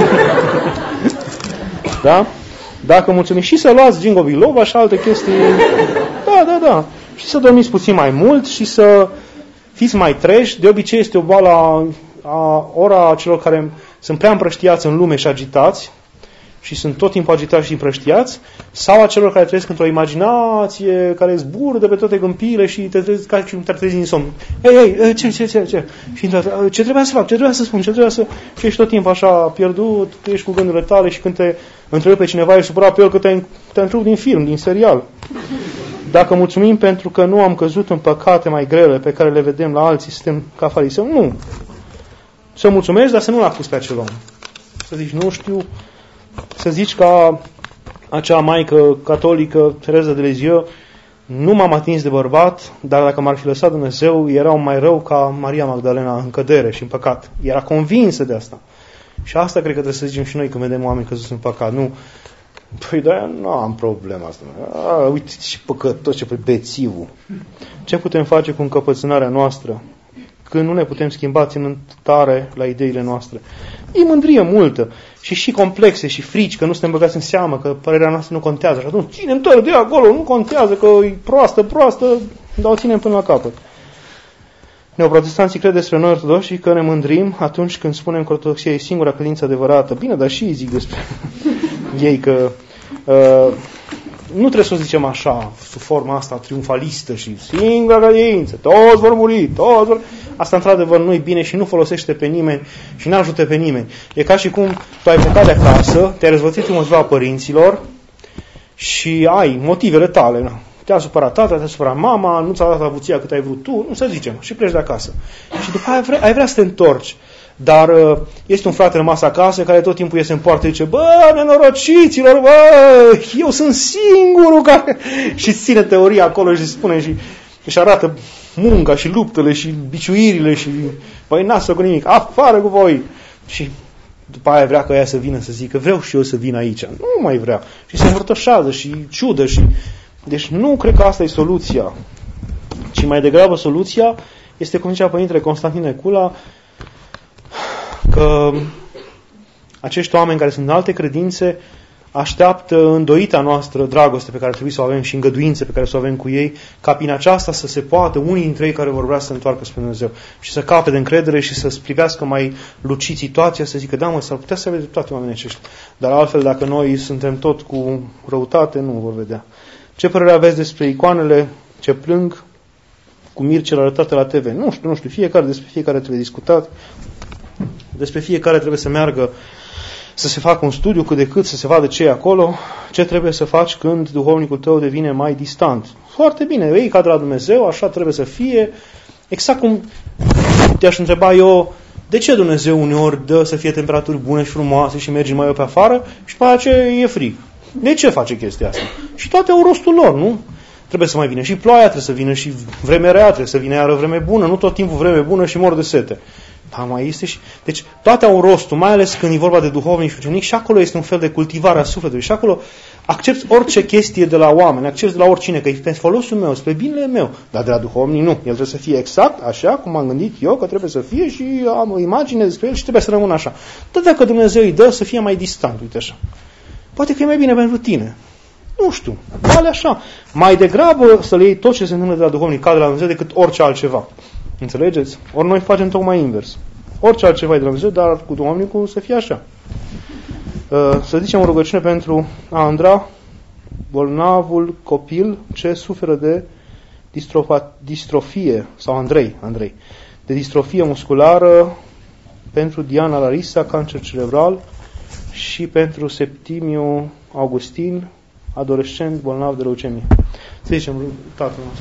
Da? Dacă mulțumiți și să luați Jingo Biloba și alte chestii. Da, da, da. Și să dormiți puțin mai mult și să fiți mai treși. De obicei este o boală a, a ora celor care sunt prea împrăștiați în lume și agitați și sunt tot timpul agitați și împrăștiați, sau a celor care trăiesc într-o imaginație care zburdă pe toate gâmpiile și te trezi ca și te trezi din somn. Ei, ei, ce, ce, ce, ce? Și ce trebuia să fac, ce trebuia să spun, ce trebuia să... Și ești tot timpul așa pierdut, ești cu gândurile tale și când te întrebi pe cineva, ești supărat pe el că te, te întrebi din film, din serial. Dacă mulțumim pentru că nu am căzut în păcate mai grele pe care le vedem la alții, suntem ca fariseu, nu. Să mulțumești, dar să nu-l acuzi pe acel om. Să zici, nu știu, să zici ca acea maică catolică, Tereza de Lisieux, nu m-am atins de bărbat, dar dacă m-ar fi lăsat Dumnezeu, erau mai rău ca Maria Magdalena în cădere și în păcat. Era convinsă de asta. Și asta cred că trebuie să zicem și noi când vedem oameni căzuți în păcat. Nu, păi de-aia nu am problema asta. A, uite ce păcătos, ce bețivul. Ce putem face cu încăpățânarea noastră când nu ne putem schimba ținând tare la ideile noastre? E mândrie multă și și complexe și frici că nu suntem băgați în seamă, că părerea noastră nu contează. Și atunci ținem tare de acolo, nu contează, că e proastă, proastă, dar o ținem până la capăt. Neoprotestanții cred despre noi ortodoxi că ne mândrim atunci când spunem că ortodoxia e singura credință adevărată. Bine, dar și zic despre ei că uh, nu trebuie să o zicem așa, sub forma asta triumfalistă și singura credință, toți vor muri, toți vor... Asta într-adevăr nu e bine și nu folosește pe nimeni și nu ajută pe nimeni. E ca și cum tu ai plecat de acasă, te-ai răzvățit frumos părinților și ai motivele tale. Na. Te-a supărat tata, te-a supărat mama, nu ți-a dat avuția cât ai vrut tu, nu să zicem, și pleci de acasă. Și după aia vre, ai vrea să te întorci. Dar este un frate rămas acasă care tot timpul iese în poartă și zice, bă, nenorociților, bă, eu sunt singurul care... Și ține teoria acolo și spune și își arată munca și luptele și biciuirile și băi, n-ați făcut nimic, afară cu voi. Și după aia vrea că ea să vină să zică, vreau și eu să vin aici. Nu mai vrea. Și se învârtoșează și ciudă. Și... Deci nu cred că asta e soluția. Ci mai degrabă soluția este, cum zicea Părintele Constantin Necula, că acești oameni care sunt în alte credințe așteaptă îndoita noastră dragoste pe care trebuie să o avem și îngăduințe pe care să o avem cu ei, ca prin aceasta să se poată unii dintre ei care vor vrea să se întoarcă spre Dumnezeu și să cape de încredere și să privească mai lucid situația, să zică, da mă, s-ar putea să vede toate oamenii aceștia. Dar altfel, dacă noi suntem tot cu răutate, nu vor vedea. Ce părere aveți despre icoanele ce plâng cu mircele arătate la T V? Nu știu, nu știu, fiecare, despre fiecare trebuie discutat, despre fiecare trebuie să meargă să se facă un studiu cât de cât, să se vadă ce e acolo, ce trebuie să faci când duhovnicul tău devine mai distant. Foarte bine, ei ca de la Dumnezeu, așa trebuie să fie. Exact cum te-aș întreba eu, de ce Dumnezeu uneori dă să fie temperaturi bune și frumoase și mergi mai eu pe afară și pe aceea e frig? De ce face chestia asta? Și toate au rostul lor, nu? Trebuie să mai vină și ploaia, trebuie să vină și vreme rea, trebuie să vină iară vreme bună, nu tot timpul vreme bună și mor de sete. Da, mai este și... Deci toate au rostul, mai ales când e vorba de duhovnic și ucenic, și acolo este un fel de cultivare a sufletului. Și acolo accepți orice chestie de la oameni, accepți de la oricine, că e pe folosul meu, spre binele meu. Dar de la duhovnic nu. El trebuie să fie exact așa cum am gândit eu că trebuie să fie și am o imagine despre el și trebuie să rămână așa. Tot dacă Dumnezeu îi dă să fie mai distant, uite așa. Poate că e mai bine pentru tine. Nu știu. Vale așa. Mai degrabă să le iei tot ce se întâmplă de la duhovnic ca de la Dumnezeu decât orice altceva. Înțelegeți? Ori noi facem tocmai invers. Orice altceva e de la Dumnezeu, dar cu duhovnicul să fie așa. Să zicem o rugăciune pentru Andra, bolnavul copil ce suferă de distrofa, distrofie, sau Andrei, Andrei, de distrofie musculară, pentru Diana Larisa, cancer cerebral, și pentru Septimiu Augustin, adolescent bolnav de leucemie. Să zicem tatăl nostru.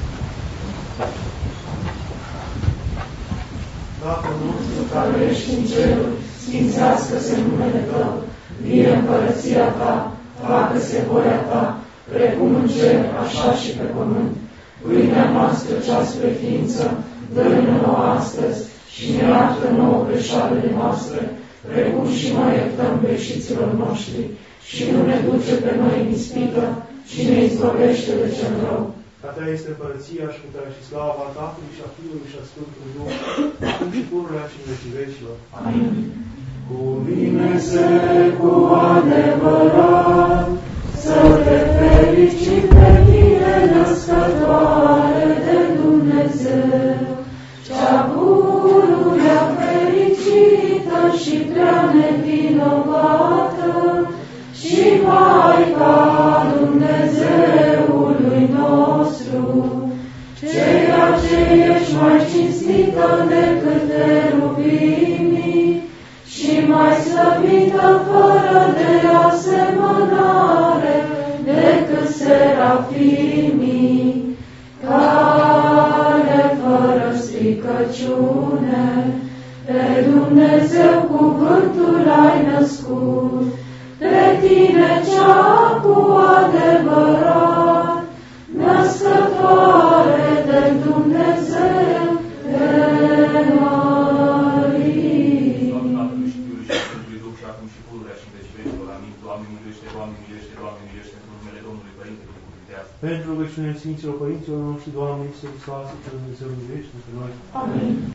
Tatăl nostru care ești în ceruri, sfințească-se numele Tău, vie împărăția Ta, facă-se voia Ta, precum în cer, așa și pe pământ. Pâinea noastră cea spre ființă, dă-ne nouă astăzi și ne iartă nouă greșalele noastre, precum și noi iertăm greșiților noștri, și nu ne duce pe noi în ispită, ci ne izbăvește de cel rău, Că a Ta este împărăția și puterea și slava Tatălui și a Fiului și a Sfântului Duh, acum și pururea și în vecii vecilor. Amin. Cuvine-se cu adevărat să te fericit pe tine, născătoare de Dumnezeu, cea pururea fericită și prea nevinovată și Maica Dumnezeului nostru, ceea ce ești mai cinstită decât cherubimii și mai slăvită fără de asemănare decât serafimii, care fără stricăciune pe Dumnezeu cuvântul ai născut, pe tine cea cu adevărat, născătoare de Dumnezeu, de Maria. Tatălui și Fiului și Sfântului Duh și acum și pururea și în vecii vecilor. Amin. Doamne miluiește, Doamne miluiește, Doamne miluiește, în numele Domnului Părinte Binecuvântează. Pentru rugăciunea Sfinților Părinților noștri, Doamne, Iisus Hristos, Dumnezeu miluiește pe noi. Amin.